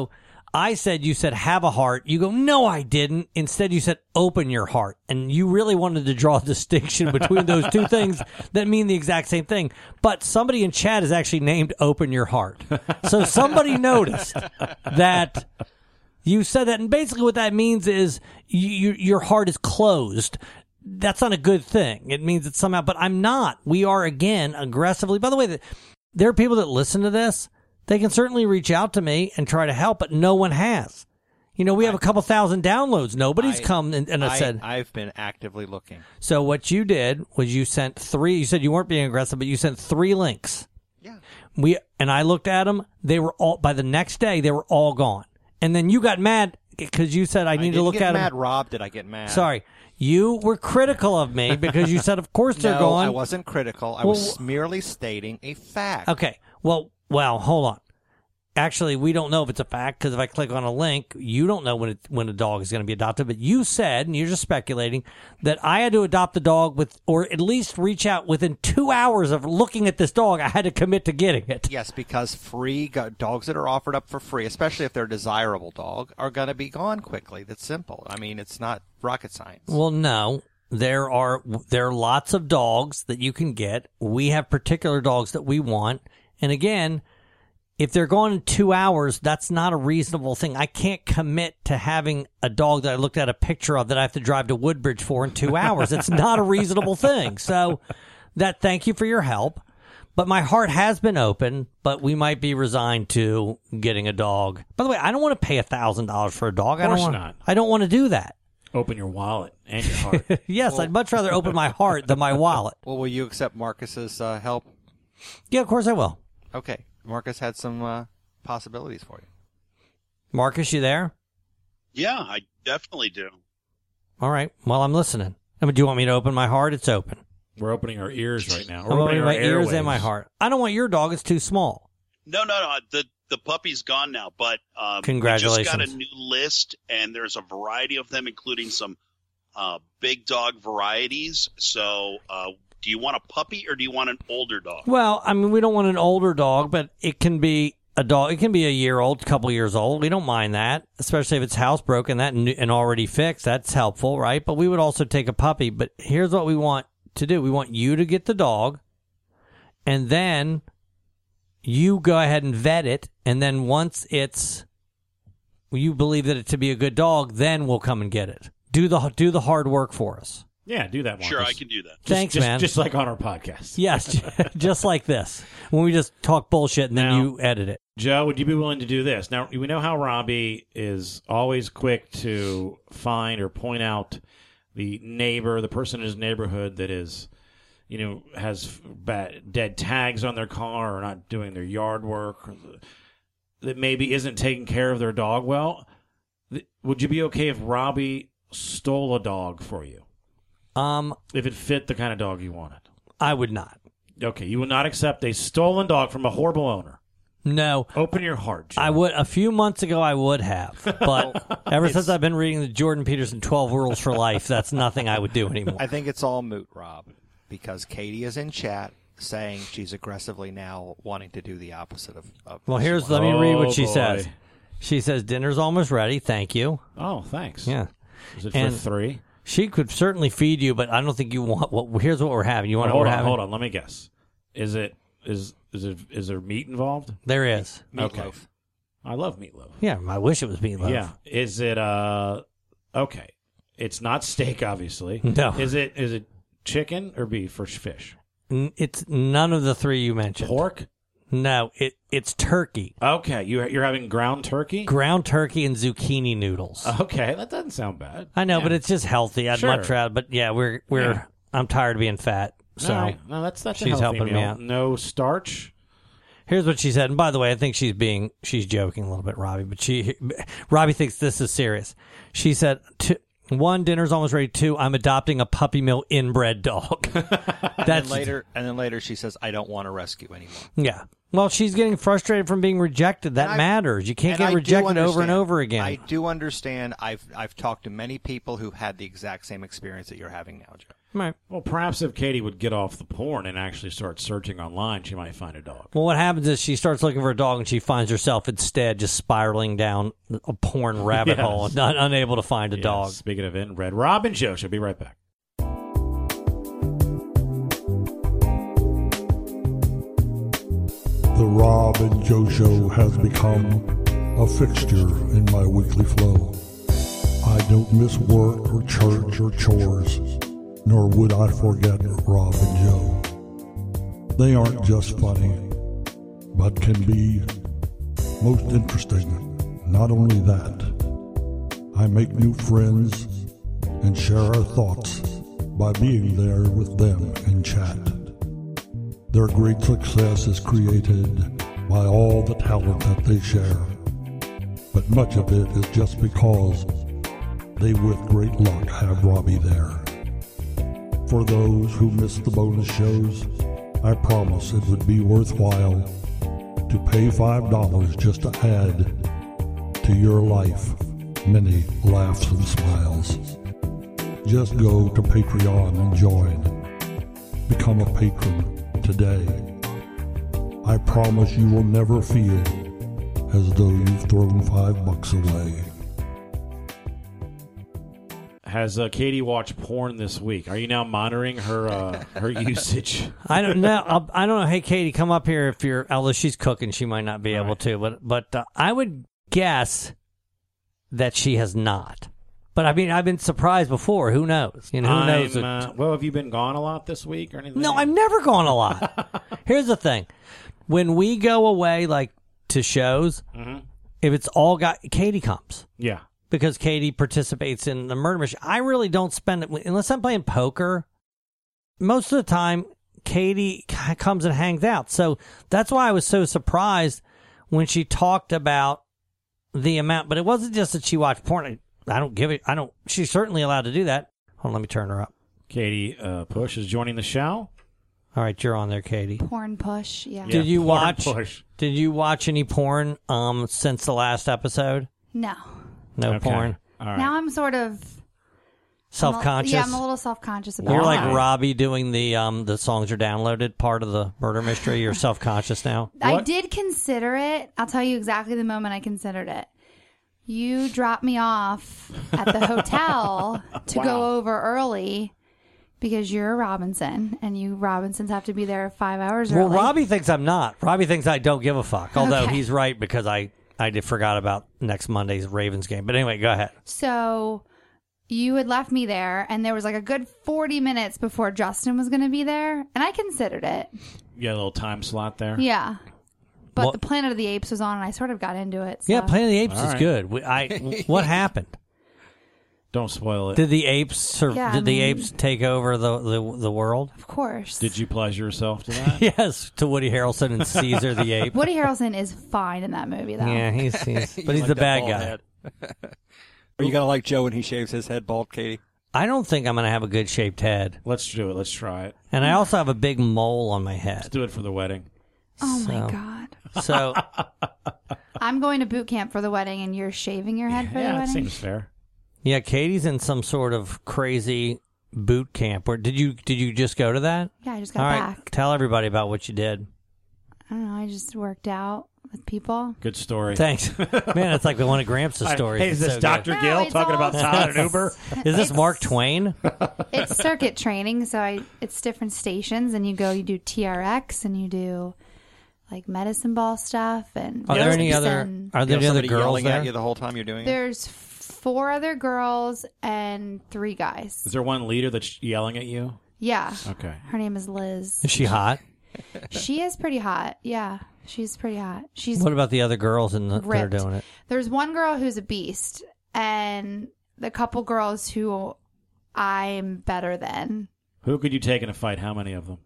I said, you said, have a heart. You go, no, I didn't. Instead, you said, open your heart. And you really wanted to draw a distinction between those two things that mean the exact same thing. But somebody in chat is actually named Open Your Heart. So somebody noticed that you said that. And basically what that means is your heart is closed. That's not a good thing. It means it's somehow, but I'm not. We are, again, aggressively. By the way, there are people that listen to this. They can certainly reach out to me and try to help, but no one has. You know, we have a couple thousand downloads. Nobody's come and said. I've been actively looking. So what you did was you sent 3. You said you weren't being aggressive, but you sent 3 links. Yeah. And I looked at them. They were all, by the next day, they were all gone. And then you got mad because you said I need to look at them. Mad, Rob. Did I get mad? Sorry. You were critical of me because you said, of course they're gone. No, I wasn't critical. I was merely stating a fact. Okay. Well, hold on. Actually, we don't know if it's a fact because if I click on a link, you don't know when a dog is going to be adopted. But you said, and you're just speculating, that I had to adopt the dog or at least reach out within 2 hours of looking at this dog. I had to commit to getting it. Yes, because dogs that are offered up for free, especially if they're a desirable dog, are going to be gone quickly. That's simple. I mean, it's not rocket science. Well, no. There are lots of dogs that you can get. We have particular dogs that we want. And again, if they're gone in 2 hours, that's not a reasonable thing. I can't commit to having a dog that I looked at a picture of that I have to drive to Woodbridge for in 2 hours. It's not a reasonable thing. So thank you for your help. But my heart has been open, but we might be resigned to getting a dog. By the way, I don't want to pay $1,000 for a dog. Of course not. I don't want to do that. Open your wallet and your heart. Yes, I'd much rather open my heart than my wallet. Well, will you accept Marcus's help? Yeah, of course I will. Okay. Marcus had some possibilities for you. Marcus, you there? Yeah, I definitely do. All right. Well, I'm listening. Do you want me to open my heart? It's open. We're opening our ears right now. I'm opening my ears and my heart. I don't want your dog. It's too small. No. The puppy's gone now, but congratulations. We just got a new list, and there's a variety of them, including some big dog varieties. So do you want a puppy or do you want an older dog? Well, I mean, we don't want an older dog, but it can be a dog. It can be a year old, a couple years old. We don't mind that, especially if it's housebroken and already fixed. That's helpful, right? But we would also take a puppy. But here's what we want to do. We want you to get the dog, and then you go ahead and vet it. And then once you believe that it to be a good dog, then we'll come and get it. Do the hard work for us. Yeah, do that, Marcus. Sure, I can do that. Thanks, man. Just like on our podcast. Yes, just like this. When we just talk bullshit and then you edit it. Joe, would you be willing to do this? Now, we know how Robbie is always quick to find or point out the neighbor, the person in his neighborhood that is, has dead tags on their car or not doing their yard work, or that maybe isn't taking care of their dog well. Would you be okay if Robbie stole a dog for you? If it fit the kind of dog you wanted. I would not. Okay, you would not accept a stolen dog from a horrible owner. No. Open your heart, Joe. I would. A few months ago, I would have. But ever since I've been reading the Jordan Peterson 12 Rules for Life, that's nothing I would do anymore. I think it's all moot, Rob, because Katie is in chat saying she's aggressively now wanting to do the opposite of well, let me read what she says. She says, dinner's almost ready. Thank you. Oh, thanks. Yeah. Is it for 3? She could certainly feed you, but I don't think you want. Here's what we're having. You want what we're having? Hold on. Let me guess. Is there meat involved? There is. Meatloaf. Okay. I love meatloaf. Yeah, I wish it was meatloaf. Yeah. Is it okay? It's not steak, obviously. No. Is it chicken or beef or fish? It's none of the 3 you mentioned. Pork? No, it's turkey. Okay, you're having ground turkey? Ground turkey and zucchini noodles. Okay, that doesn't sound bad. I know, but it's just healthy. I'd much rather. But yeah, I'm tired of being fat. So right. No, that's she's a helping meal. me out. No starch. Here's what she said. And by the way, I think she's joking a little bit, Robbie. But Robbie thinks this is serious. She said, 1, dinner's almost ready. 2, I'm adopting a puppy mill inbred dog. And then later she says, I don't want to rescue anymore. Yeah. Well, she's getting frustrated from being rejected. That matters. You can't get rejected over and over again. I do understand. I've talked to many people who had the exact same experience that you're having now, Joe. Right. Well, perhaps if Katie would get off the porn and actually start searching online, she might find a dog. Well, what happens is she starts looking for a dog and she finds herself instead just spiraling down a porn rabbit hole and unable to find a dog. Speaking of inbred, Rob and Joe should be right back. The Rob and Joe Show has become a fixture in my weekly flow. I don't miss work or church or chores, nor would I forget Rob and Joe. They aren't just funny, but can be most interesting. Not only that, I make new friends and share our thoughts by being there with them in chat. Their great success is created by all the talent that they share, but much of it is just because they with great luck have Robbie there. For those who miss the bonus shows, I promise it would be worthwhile to pay $5 just to add to your life many laughs and smiles. Just go to Patreon and join. Become a patron today. I promise you will never feel as though you've thrown $5 away. Has Katie watched porn this week? Are you now monitoring her her usage? I don't know. I don't know. Hey, Katie, come up here if you're. Although she's cooking, she might not be able to. But I would guess that she has not. But I mean, I've been surprised before. Who knows? You know, who knows? Well, have you been gone a lot this week or anything? No, I've never gone a lot. Here's the thing: when we go away, like to shows, if it's all got Katie comes. Yeah. Because Katie participates in the murder mystery. I really don't spend it, unless I'm playing poker, most of the time, Katie comes and hangs out. So that's why I was so surprised when she talked about the amount. But it wasn't just that she watched porn. She's certainly allowed to do that. Hold on, let me turn her up. Katie Push is joining the show. All right, you're on there, Katie. Porn Push, yeah. Did you watch any porn since the last episode? No. No porn. All right. Now I'm sort of self-conscious. I'm a little self-conscious about it. You're like Robbie doing the songs are downloaded part of the murder mystery. You're self-conscious now. I did consider it. I'll tell you exactly the moment I considered it. You dropped me off at the hotel to go over early because you're a Robinson, and you Robinsons have to be there 5 hours early. Well, Robbie thinks I'm not. Robbie thinks I don't give a fuck. Although he's right because I forgot about next Monday's Ravens game. But anyway, go ahead. So you had left me there, and there was like a good 40 minutes before Justin was going to be there, and I considered it. You got a little time slot there? Yeah. But the Planet of the Apes was on, and I sort of got into it. So. Yeah, Planet of the Apes is good. What happened? Don't spoil it. Did the apes apes take over the world? Of course. Did you pleasure yourself to that? Yes, to Woody Harrelson and Caesar the ape. Woody Harrelson is fine in that movie, though. Yeah, he's but he's the bad guy. Are you gonna like Joe when he shaves his head bald, Katie? I don't think I'm gonna have a good shaped head. Let's do it. Let's try it. And I also have a big mole on my head. Let's do it for the wedding. Oh my God. So I'm going to boot camp for the wedding, and you're shaving your head for the Yeah, wedding? that seems fair. yeah, Katie's in some sort of crazy boot camp. Where did you just go to that? Yeah, I just got All right, back. tell everybody about what you did. I don't know. I just worked out with people. Good story. Thanks, man. It's like one of Gramps' stories. Hey, is It's this so Dr. good. Gill talking about Todd and Uber? Is this Mark Twain? It's circuit training, so it's different stations, and you do TRX, and you do like medicine ball stuff. And Are there any other girls yelling there? at you the whole time you're doing it? There's 4 other girls and 3 guys. Is there one leader that's yelling at you? Yeah. Okay. Her name is Liz. Is she hot? She is pretty hot. Yeah, she's pretty hot. She's What about the other girls that are ripped. doing it? There's one girl who's a beast, and the couple girls who I'm better than. Who could you take in a fight? How many of them?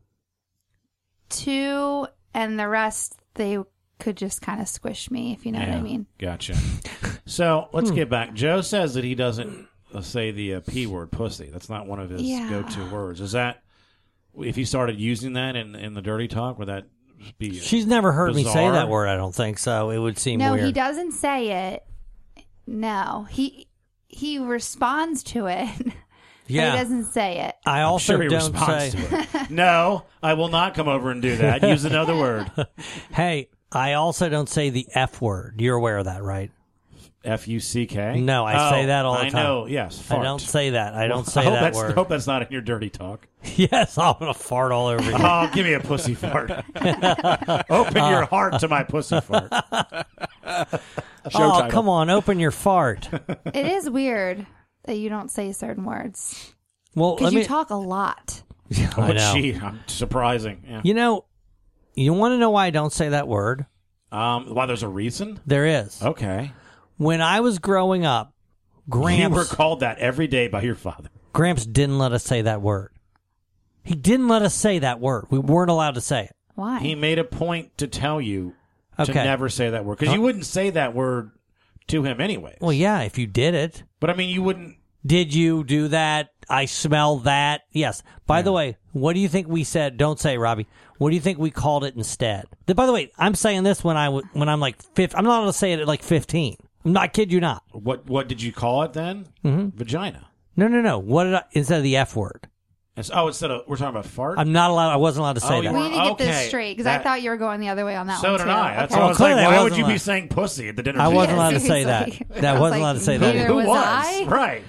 2, and the rest, they could just kind of squish me, if you know what I mean. Gotcha. So let's get back. Joe says that he doesn't say the P word, pussy. That's not one of his go-to words. Is that, if he started using that in the dirty talk, would that be She's never heard me say bizarre? that word, I don't think, so it would seem No, weird. he doesn't say it. No. He responds to it. Yeah. He doesn't say it. I I'm also sure he don't say. responds to it. No, I will not come over and do that. Use another word. Hey, I also don't say the F word. You're aware of that, right? F-U-C-K? No, I say that all the time. I know, yes. Fart. I don't say that. I don't say I hope that that's, word. hope that's not in your dirty talk. Yes, I'm going to fart all over you. Oh, give me a pussy fart. Open your heart to my pussy fart. Oh, come on. Open your fart. It is weird that you don't say certain words. Well, Because you talk a lot. I know. Gee, surprising. Yeah. You know, you want to know why I don't say that word? Why there's a reason? There is. Okay. When I was growing up, Gramps... You were called that every day by your father. Gramps didn't let us say that word. He didn't let us say that word. We weren't allowed to say it. Why? He made a point to tell you to Okay. never say that word. Because you wouldn't say that word to him anyway. Well, yeah, if you did it. But, I mean, you wouldn't... Did you do that? I smell that. Yes. By the way, what do you think we said? Don't say, Robbie. What do you think we called it instead? By the way, I'm saying this when I'm like 15. I'm not allowed to say it at like 15. I'm not, I kid you not. What did you call it then? Mm-hmm. Vagina. No. What did I, instead of the F word? Instead of, we're talking about fart? I'm not allowed. I wasn't allowed to say Oh, that. We need to get this straight because I thought you were going the other way on that So one did too. I. That's Okay. why I was clearly like, I why would wasn't you be allowed. saying pussy at the dinner I table? wasn't allowed to say that. seriously. That I was wasn't like, allowed to say neither that. Who was was? I. Right.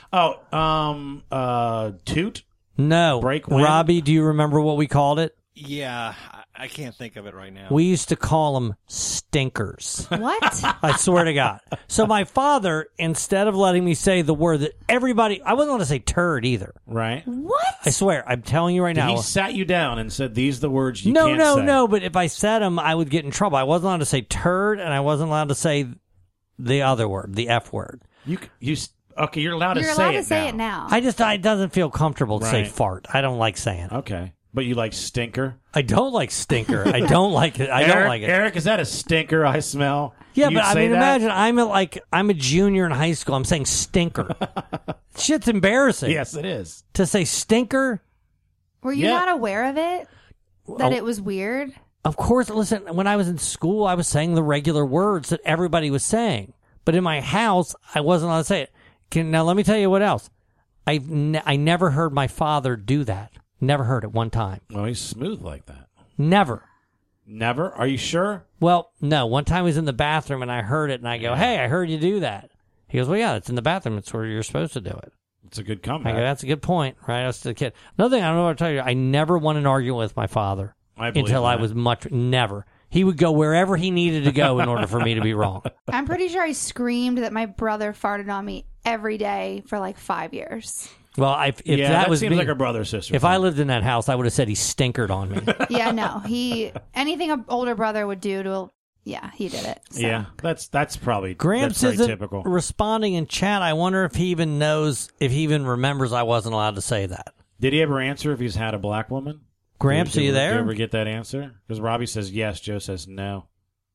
Toot? No. Break wind? Robbie, do you remember what we called it? Yeah, I can't think of it right now. We used to call them stinkers. What? I swear to God. So my father, instead of letting me say the word that everybody, I wasn't allowed to say turd either. Right. What? I swear, I'm telling you right now. He sat you down and said, these are the words you No, can't no, say. no. But if I said them, I would get in trouble. I wasn't allowed to say turd, and I wasn't allowed to say the other word, the F word. Okay, you're allowed You're to allowed say to it say now. it now. It doesn't feel comfortable to say Right. fart. I don't like saying it. Okay. But you like stinker? I don't like stinker. I don't like it. I don't like it. Eric, is that a stinker I smell? Yeah, You'd but I say mean, that? imagine I'm a junior in high school. I'm saying stinker. Shit's embarrassing. Yes, it is. To say stinker. Were you Yeah. not aware of it? That Oh. it was weird? Of course, listen, when I was in school, I was saying the regular words that everybody was saying. But in my house, I wasn't allowed to say it. Now, let me tell you what else. I never heard my father do that. Never heard it one time. Well, he's smooth like that. Never. Never? Are you sure? Well, no. One time he was in the bathroom, and I heard it, and I go, hey, I heard you do that. He goes, well, yeah, it's in the bathroom. It's where you're supposed to do it. It's a good I comeback. go, that's a good point, right? I was still a kid. Another thing I don't know what to tell you, I never won an argument with my father I believe until I that. was never. He would go wherever he needed to go in order for me to be wrong. I'm pretty sure I screamed that my brother farted on me every day for like 5 years. Well, if Yeah, that that was seems me, like a brother sister if thing. I lived in that house, I would have said he stinkered on me. Yeah, no. Anything an older brother would do to, yeah, he did it. So. Yeah, that's probably Gramps that's very isn't typical. responding in chat. I wonder if he even knows, if he even remembers I wasn't allowed to say that. Did he ever answer if he's had a black woman? Gramps, Did are you Did you there? ever get that answer? Because Robbie says yes, Joe says no.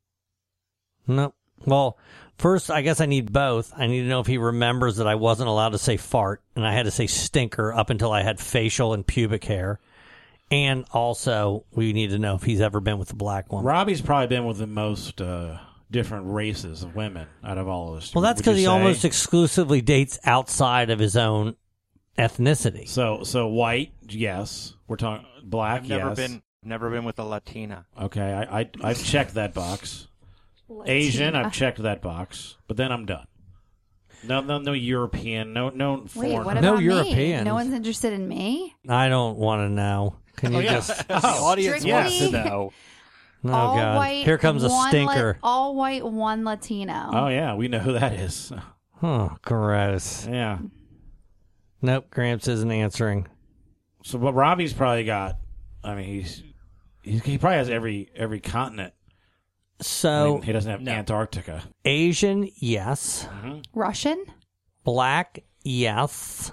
No. Well, first, I guess I need both. I need to know if he remembers that I wasn't allowed to say fart, and I had to say stinker up until I had facial and pubic hair. And also, we need to know if he's ever been with a black woman. Robbie's probably been with the most different races of women out of all of us. Well, that's Would because you he say? almost exclusively dates outside of his own ethnicity. So white, yes. We're talking black, I've yes. never been with a Latina. Okay, I've checked that box. Asian, I've checked that box, but then I'm done. No European, no Wait, foreign. what about No me? Europeans. No one's interested in me? I don't want to know. Can you just... The audience Strictly- wants to know. Oh, all God. white. Here comes a one stinker. all white, one Latino. Oh yeah, we know who that is. Oh, gross. Yeah. Nope, Gramps isn't answering. So what Robbie's probably got, I mean, he probably has every continent. So, I mean, he doesn't have Antarctica. Asian, yes. Russian? Black, yes.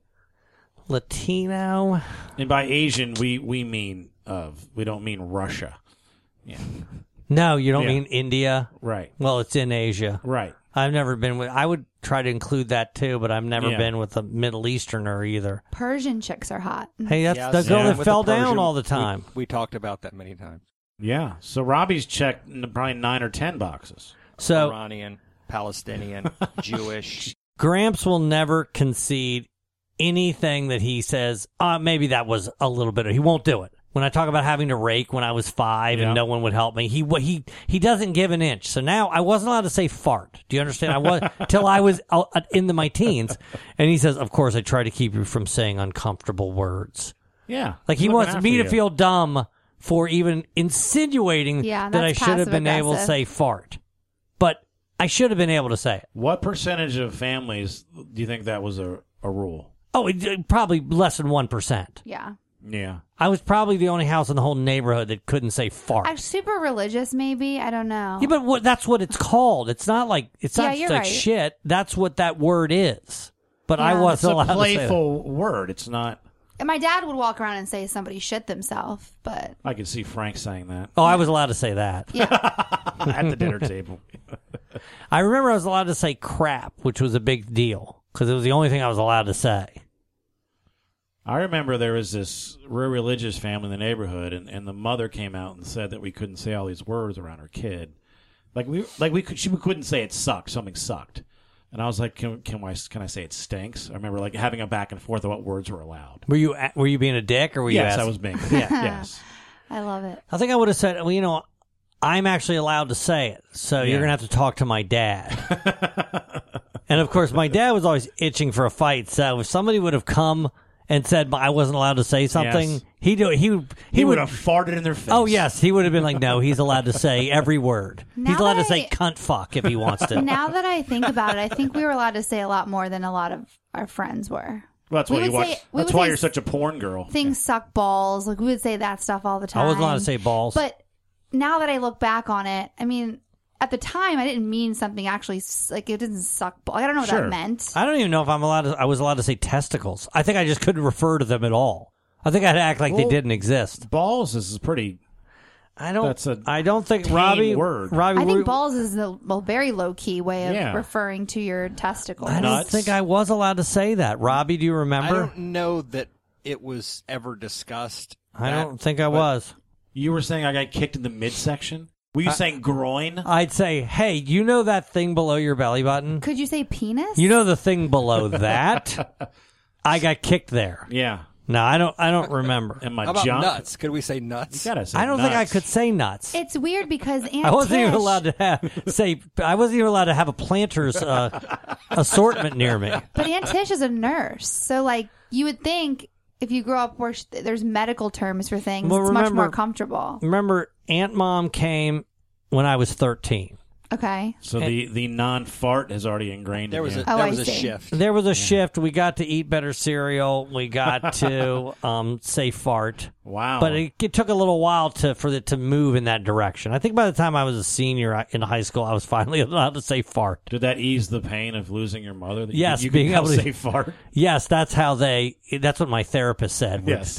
Latino. And by Asian, we don't mean Russia. Yeah. No, you don't Yeah. mean India. Right. Well, it's in Asia. Right. I've never been with... I would try to include that, too, but I've never Yeah. been with a Middle Easterner either. Persian chicks are hot. Hey, that's Yeah, the same girl that with fell the Persian. down all the time. We talked about that many times. Yeah. So Robbie's checked probably 9 or 10 boxes. So, Iranian, Palestinian, Jewish. Gramps will never concede anything that he says, maybe that was a little bit. He won't do it. When I talk about having to rake when I was 5 and no one would help me, he doesn't give an inch. So now I wasn't allowed to say fart. Do you understand? I was till I was into my teens, and he says, "Of course, I try to keep you from saying uncomfortable words." Yeah, like he wants me to feel dumb for even insinuating that I should have been able to say fart, but I should have been able to say it. What percentage of families do you think that was a rule? Oh, probably less than 1%. Yeah. Yeah. I was probably the only house in the whole neighborhood that couldn't say fart. I'm super religious, maybe. I don't know. Yeah, but that's what it's called. It's not like like right. shit. That's what that word is. But I wasn't allowed to say that. It's a playful word. It's not. And my dad would walk around and say somebody shit themselves, but I could see Frank saying that. Oh, I was allowed to say that. Yeah. At the dinner table. I remember I was allowed to say crap, which was a big deal because it was the only thing I was allowed to say. I remember there was this real religious family in the neighborhood, and the mother came out and said that we couldn't say all these words around her kid. She couldn't say it sucked. Something sucked, and I was like, can I say it stinks? I remember like having a back and forth about what words were allowed. Were you being a dick or were you? Yes, asking? I was being. Yes, I love it. I think I would have said, well, I'm actually allowed to say it, so you're gonna have to talk to my dad. And of course, my dad was always itching for a fight, so if somebody would have come and said I wasn't allowed to say something, yes. he would have farted in their face. Oh yes, he would have been like, no, he's allowed to say every word. He's allowed to say cunt fuck if he wants to. Now that I think about it, I think we were allowed to say a lot more than a lot of our friends were. Well, that's why you watch. That's why you're such a porn girl. Things suck balls. Like we would say that stuff all the time. I wasn't allowed to say balls. But now that I look back on it, I mean, at the time, I didn't mean something actually, like, it didn't suck. I don't know what that meant. I don't even know if I was allowed to say testicles. I think I just couldn't refer to them at all. I think I had to act like they didn't exist. Balls is pretty. I don't think Robbie. Word. I think balls is a very low key way of referring to your testicles. I don't think I was allowed to say that. Robbie, do you remember? I don't know that it was ever discussed. I don't think I was. You were saying I got kicked in the midsection? Were you saying groin? I'd say, hey, you know that thing below your belly button? Could you say penis? You know the thing below that? I got kicked there. Yeah. No, I don't remember. And my How about junk? nuts? Could we say nuts? You gotta say I don't nuts. think I could say nuts. It's weird because Aunt I wasn't Tish, even allowed to have a planter's assortment near me. But Aunt Tish is a nurse, so like you would think if you grow up where there's medical terms for things, it's much more comfortable. Remember, Aunt Mom came when I was 13. Okay. So the non-fart has already ingrained there was in a, there was a shift. There was a shift. We got to eat better cereal. We got to say fart. Wow. But it took a little while for it to move in that direction. I think by the time I was a senior in high school, I was finally allowed to say fart. Did that ease the pain of losing your mother? That Yes, you being could able to say fart. Yes, that's what my therapist said. Yes.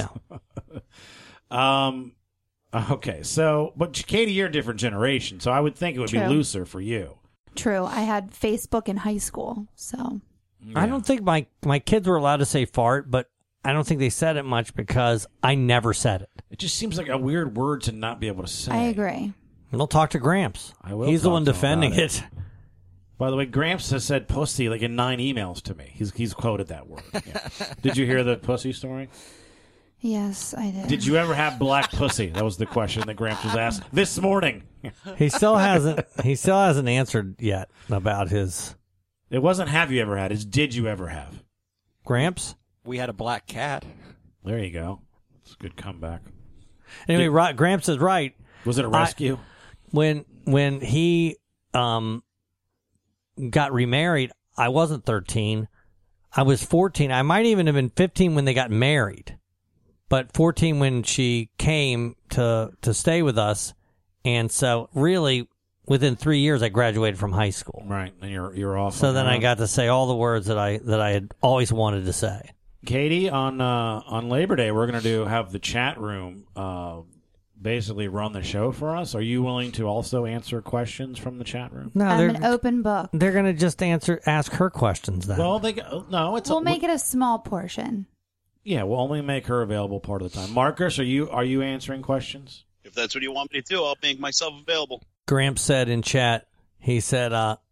Okay, but Katie, you're a different generation, so I would think it would be looser for you. True. I had Facebook in high school, so. Yeah. I don't think my kids were allowed to say fart, but I don't think they said it much because I never said it. It just seems like a weird word to not be able to say. I agree. We'll talk to Gramps. I will. He's the one defending it. By the way, Gramps has said pussy like in 9 emails to me. He's quoted that word. Yeah. Did you hear the pussy story? Yes, I did. Did you ever have black pussy? That was the question that Gramps was asked this morning. He still hasn't answered yet about his. It wasn't have you ever had, it's did you ever have. Gramps? We had a black cat. There you go. It's a good comeback. Anyway, Gramps is right. Was it a rescue? When he got remarried, I wasn't 13. I was 14. I might even have been 15 when they got married. But 14 when she came to stay with us, and so really within 3 years I graduated from high school. Right, and you're off. So then I got to say all the words that I had always wanted to say. Katie, on Labor Day we're going to have the chat room basically run the show for us. Are you willing to also answer questions from the chat room? No, I'm an open book. They're going to just ask her questions then. Well, we'll make it a small portion. Yeah, we'll only make her available part of the time. Marcus, are you answering questions? If that's what you want me to do, I'll make myself available. Gramps said in chat, he said,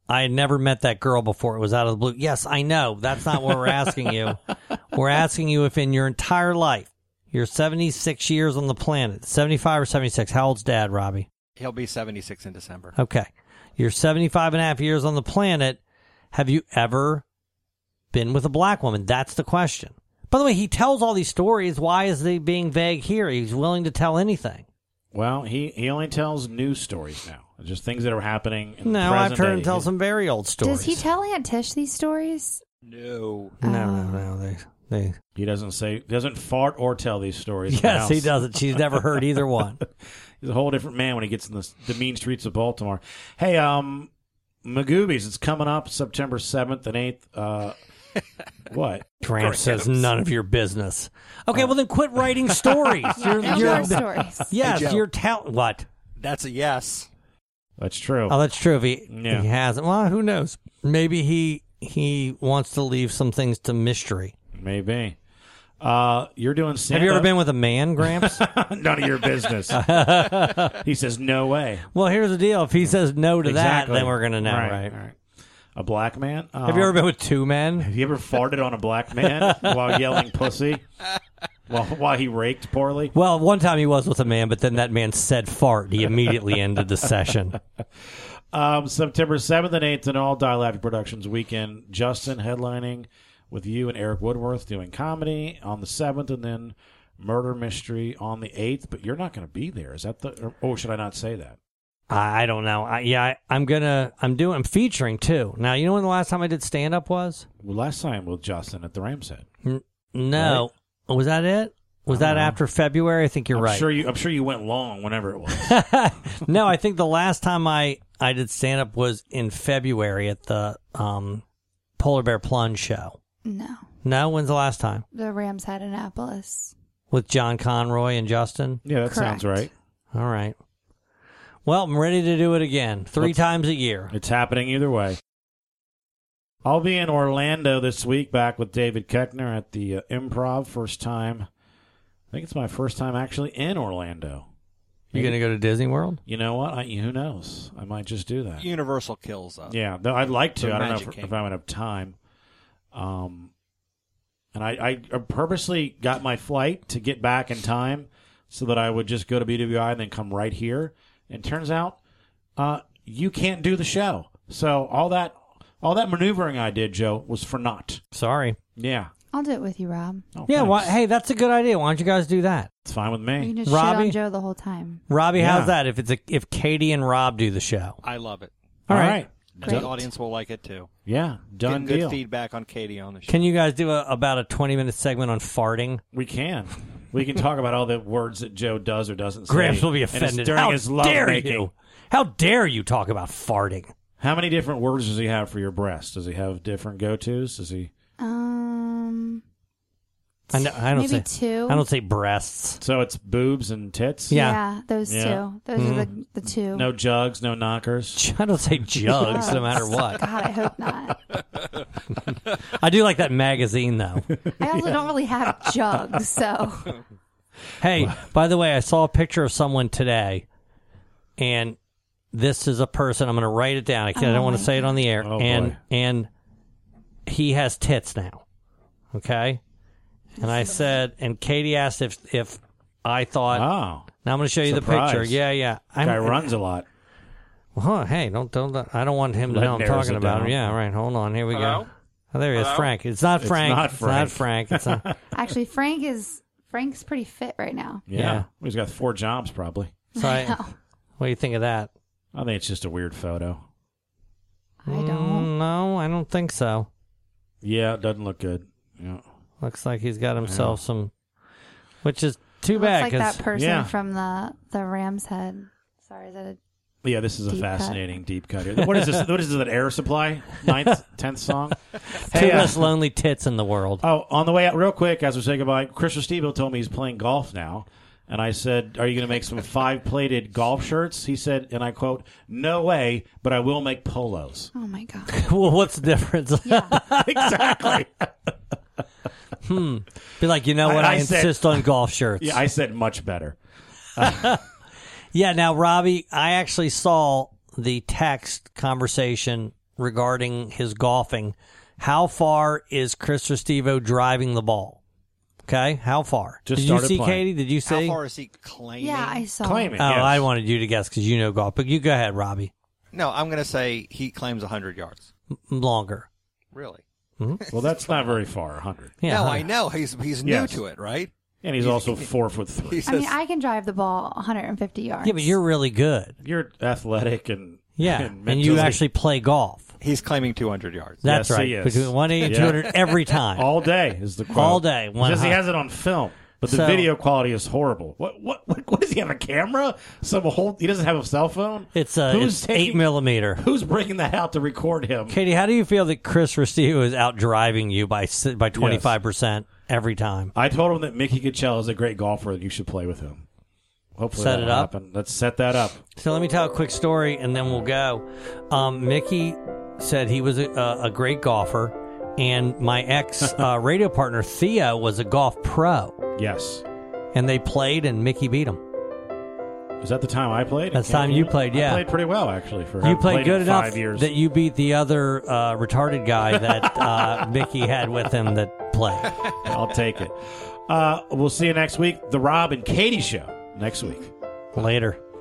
I had never met that girl before. It was out of the blue. Yes, I know. That's not what we're asking you. We're asking you if in your entire life, you're 76 years on the planet, 75 or 76. How old's Dad, Robbie? He'll be 76 in December. Okay. You're 75 and a half years on the planet. Have you ever been with a black woman? That's the question. By the way, he tells all these stories. Why is he being vague here? He's willing to tell anything. Well, he only tells news stories now. Just things that are happening in the No, present I've heard him day. tell some very old stories. Does he tell Aunt Tish these stories? No. No. He doesn't fart or tell these stories. in the Yes, house. he doesn't. She's never heard either one. He's a whole different man when he gets in the mean streets of Baltimore. Hey, Magoobies, it's coming up September 7th and 8th. What? Gramps says none of your business. Okay, well then quit writing stories. Your stories. Yes, Hey, Joe. you're what? That's a yes. That's true. Oh, that's true. If he Yeah. hasn't, well, who knows? Maybe he wants to leave some things to mystery. Maybe. You're doing stand-up. Have you ever been with a man, Gramps? None of your business. He says, no way. Well, here's the deal. If he says no to Exactly. that, then we're going to know, right? A black man? Have you ever been with two men? Have you ever farted on a black man while yelling pussy? While he raked poorly? Well, one time he was with a man, but then that man said fart. He immediately ended the session. September 7th and 8th in all Dialectic Productions weekend. Justin headlining with you and Eric Woodworth doing comedy on the 7th, and then Murder Mystery on the 8th. But you're not going to be there. Is that or should I not say that? I don't know. I'm featuring too. Now, you know when the last time I did stand up was? Well, last time with Justin at the Rams Head. No. Right? Was that it? Was that after February? I think you're right. I'm sure you went long whenever it was. No, I think the last time I did stand up was in February at the Polar Bear Plunge show. No. No, when's the last time? The Rams had Annapolis. With John Conroy and Justin? Yeah, that sounds right. All right. Well, I'm ready to do it again. 3 times a year. It's happening either way. I'll be in Orlando this week, back with David Keckner at the Improv. First time. I think it's my first time actually in Orlando. You going to go to Disney World? You know what? Who knows? I might just do that. Universal kills us. Yeah, I'd like to. The I don't know Magic if I would have time. And I purposely got my flight to get back in time so that I would just go to BWI and then come right here. And turns out you can't do the show. So all that maneuvering I did, Joe, was for naught. Sorry. Yeah. I'll do it with you, Rob. Oh, yeah, thanks. that's a good idea. Why don't you guys do that? It's fine with You me. can just Robbie? shit on Joe the whole time. Robbie, Yeah. how's that? If Katie and Rob do the show? I love it. All All right. right. And the audience will like it too. Yeah, done Getting deal. good feedback on Katie on the show. Can you guys do about a 20-minute segment on farting? We can. We can talk about all the words that Joe does or doesn't say. Gramps will be And it's offended. during How his dare lovemaking. you? How dare you talk about farting? How many different words does he have for your breast? Does he have different go-tos? Does he? I don't maybe say 2. I don't say breasts. So it's boobs and tits? Yeah, those Yeah. 2. Those are the 2. No jugs, no knockers. I don't say jugs, no matter what. God, I hope not. I do like that magazine, though. I also don't really have jugs, so. Hey, by the way, I saw a picture of someone today, and this is a person. I'm going to write it down. I don't want to say it on the air. Oh, boy. And he has tits now. Okay? And I said, and Katie asked if I thought. Oh. Now I'm going to show you Surprise. the picture. Yeah. Guy runs a lot. Well, hey, don't. I don't want him to know I'm narrows talking it about him. down. Yeah, right. Hold on. Here we Hello? go. Oh, there he is, Hello? Frank. It's not Frank. not It's not Frank. It's not. Actually, Frank's pretty fit right now. Yeah. He's got 4 jobs probably. So I know. what do you think of that? I think it's just a weird photo. I don't. No, I don't think so. Yeah, it doesn't look good. Yeah. Looks like he's got himself some, which is too Looks bad. like that 'cause- person Yeah. from the Ram's Head. Sorry, is that a Yeah, this is a Deep cut. fascinating deep cut here. What is this? What is this, an Air Supply 9th, 10th song? two less lonely tits in the world. Oh, on the way out, real quick, as we say goodbye, Chris Restivo told me he's playing golf now. And I said, are you going to make some 5-plated golf shirts? He said, and I quote, no way, but I will make polos. Oh, my God. Well, what's the difference? Exactly. Be like, you know what? I said- insist on golf shirts. Yeah, I said much better. Yeah, now, Robbie, I actually saw the text conversation regarding his golfing. How far is Chris Restivo driving the ball? Okay, how far? Just Did you started see, playing. Katie? Did you see? How far is he claiming? Yeah, I saw. Claiming. Oh, yes. I wanted you to guess because you know golf. But you go ahead, Robbie. No, I'm going to say he claims 100 yards. Longer. Really? Well, that's not very far. 100. Yeah, no, 100. I know. He's new Yes. to it, right? And he's also 4'3". He I says, mean, I can drive the ball 150 yards. Yeah, but you're really good. You're athletic and Yeah, and and you mentally- actually play golf. he's claiming 200 yards. That's Yes, right. he is. Between 180 and 200 every time. all day is the quote. All day. He says he 100. has it on film, but the So- video quality is horrible. What does he have, a camera? He doesn't have a cell phone? It's 8mm. Who's bringing that out to record him? Katie, how do you feel that Chris Restivo is out driving you by 25% every time? I told him that Mickey Kitchell is a great golfer and you should play with him. Hopefully Set that'll it up? happen. Let's set that up. So let me tell a quick story, and then we'll go. Mickey said he was a great golfer, and my ex radio partner, Theo, was a golf pro. Yes. And they played, and Mickey beat him. Is that the time I played? That's the time you played, yeah. I played pretty well, actually. You played good in enough 5 years. that you beat the other retarded guy that Mickey had with him that played. I'll take it. We'll see you next week. The Rob and Katie Show next week. Later.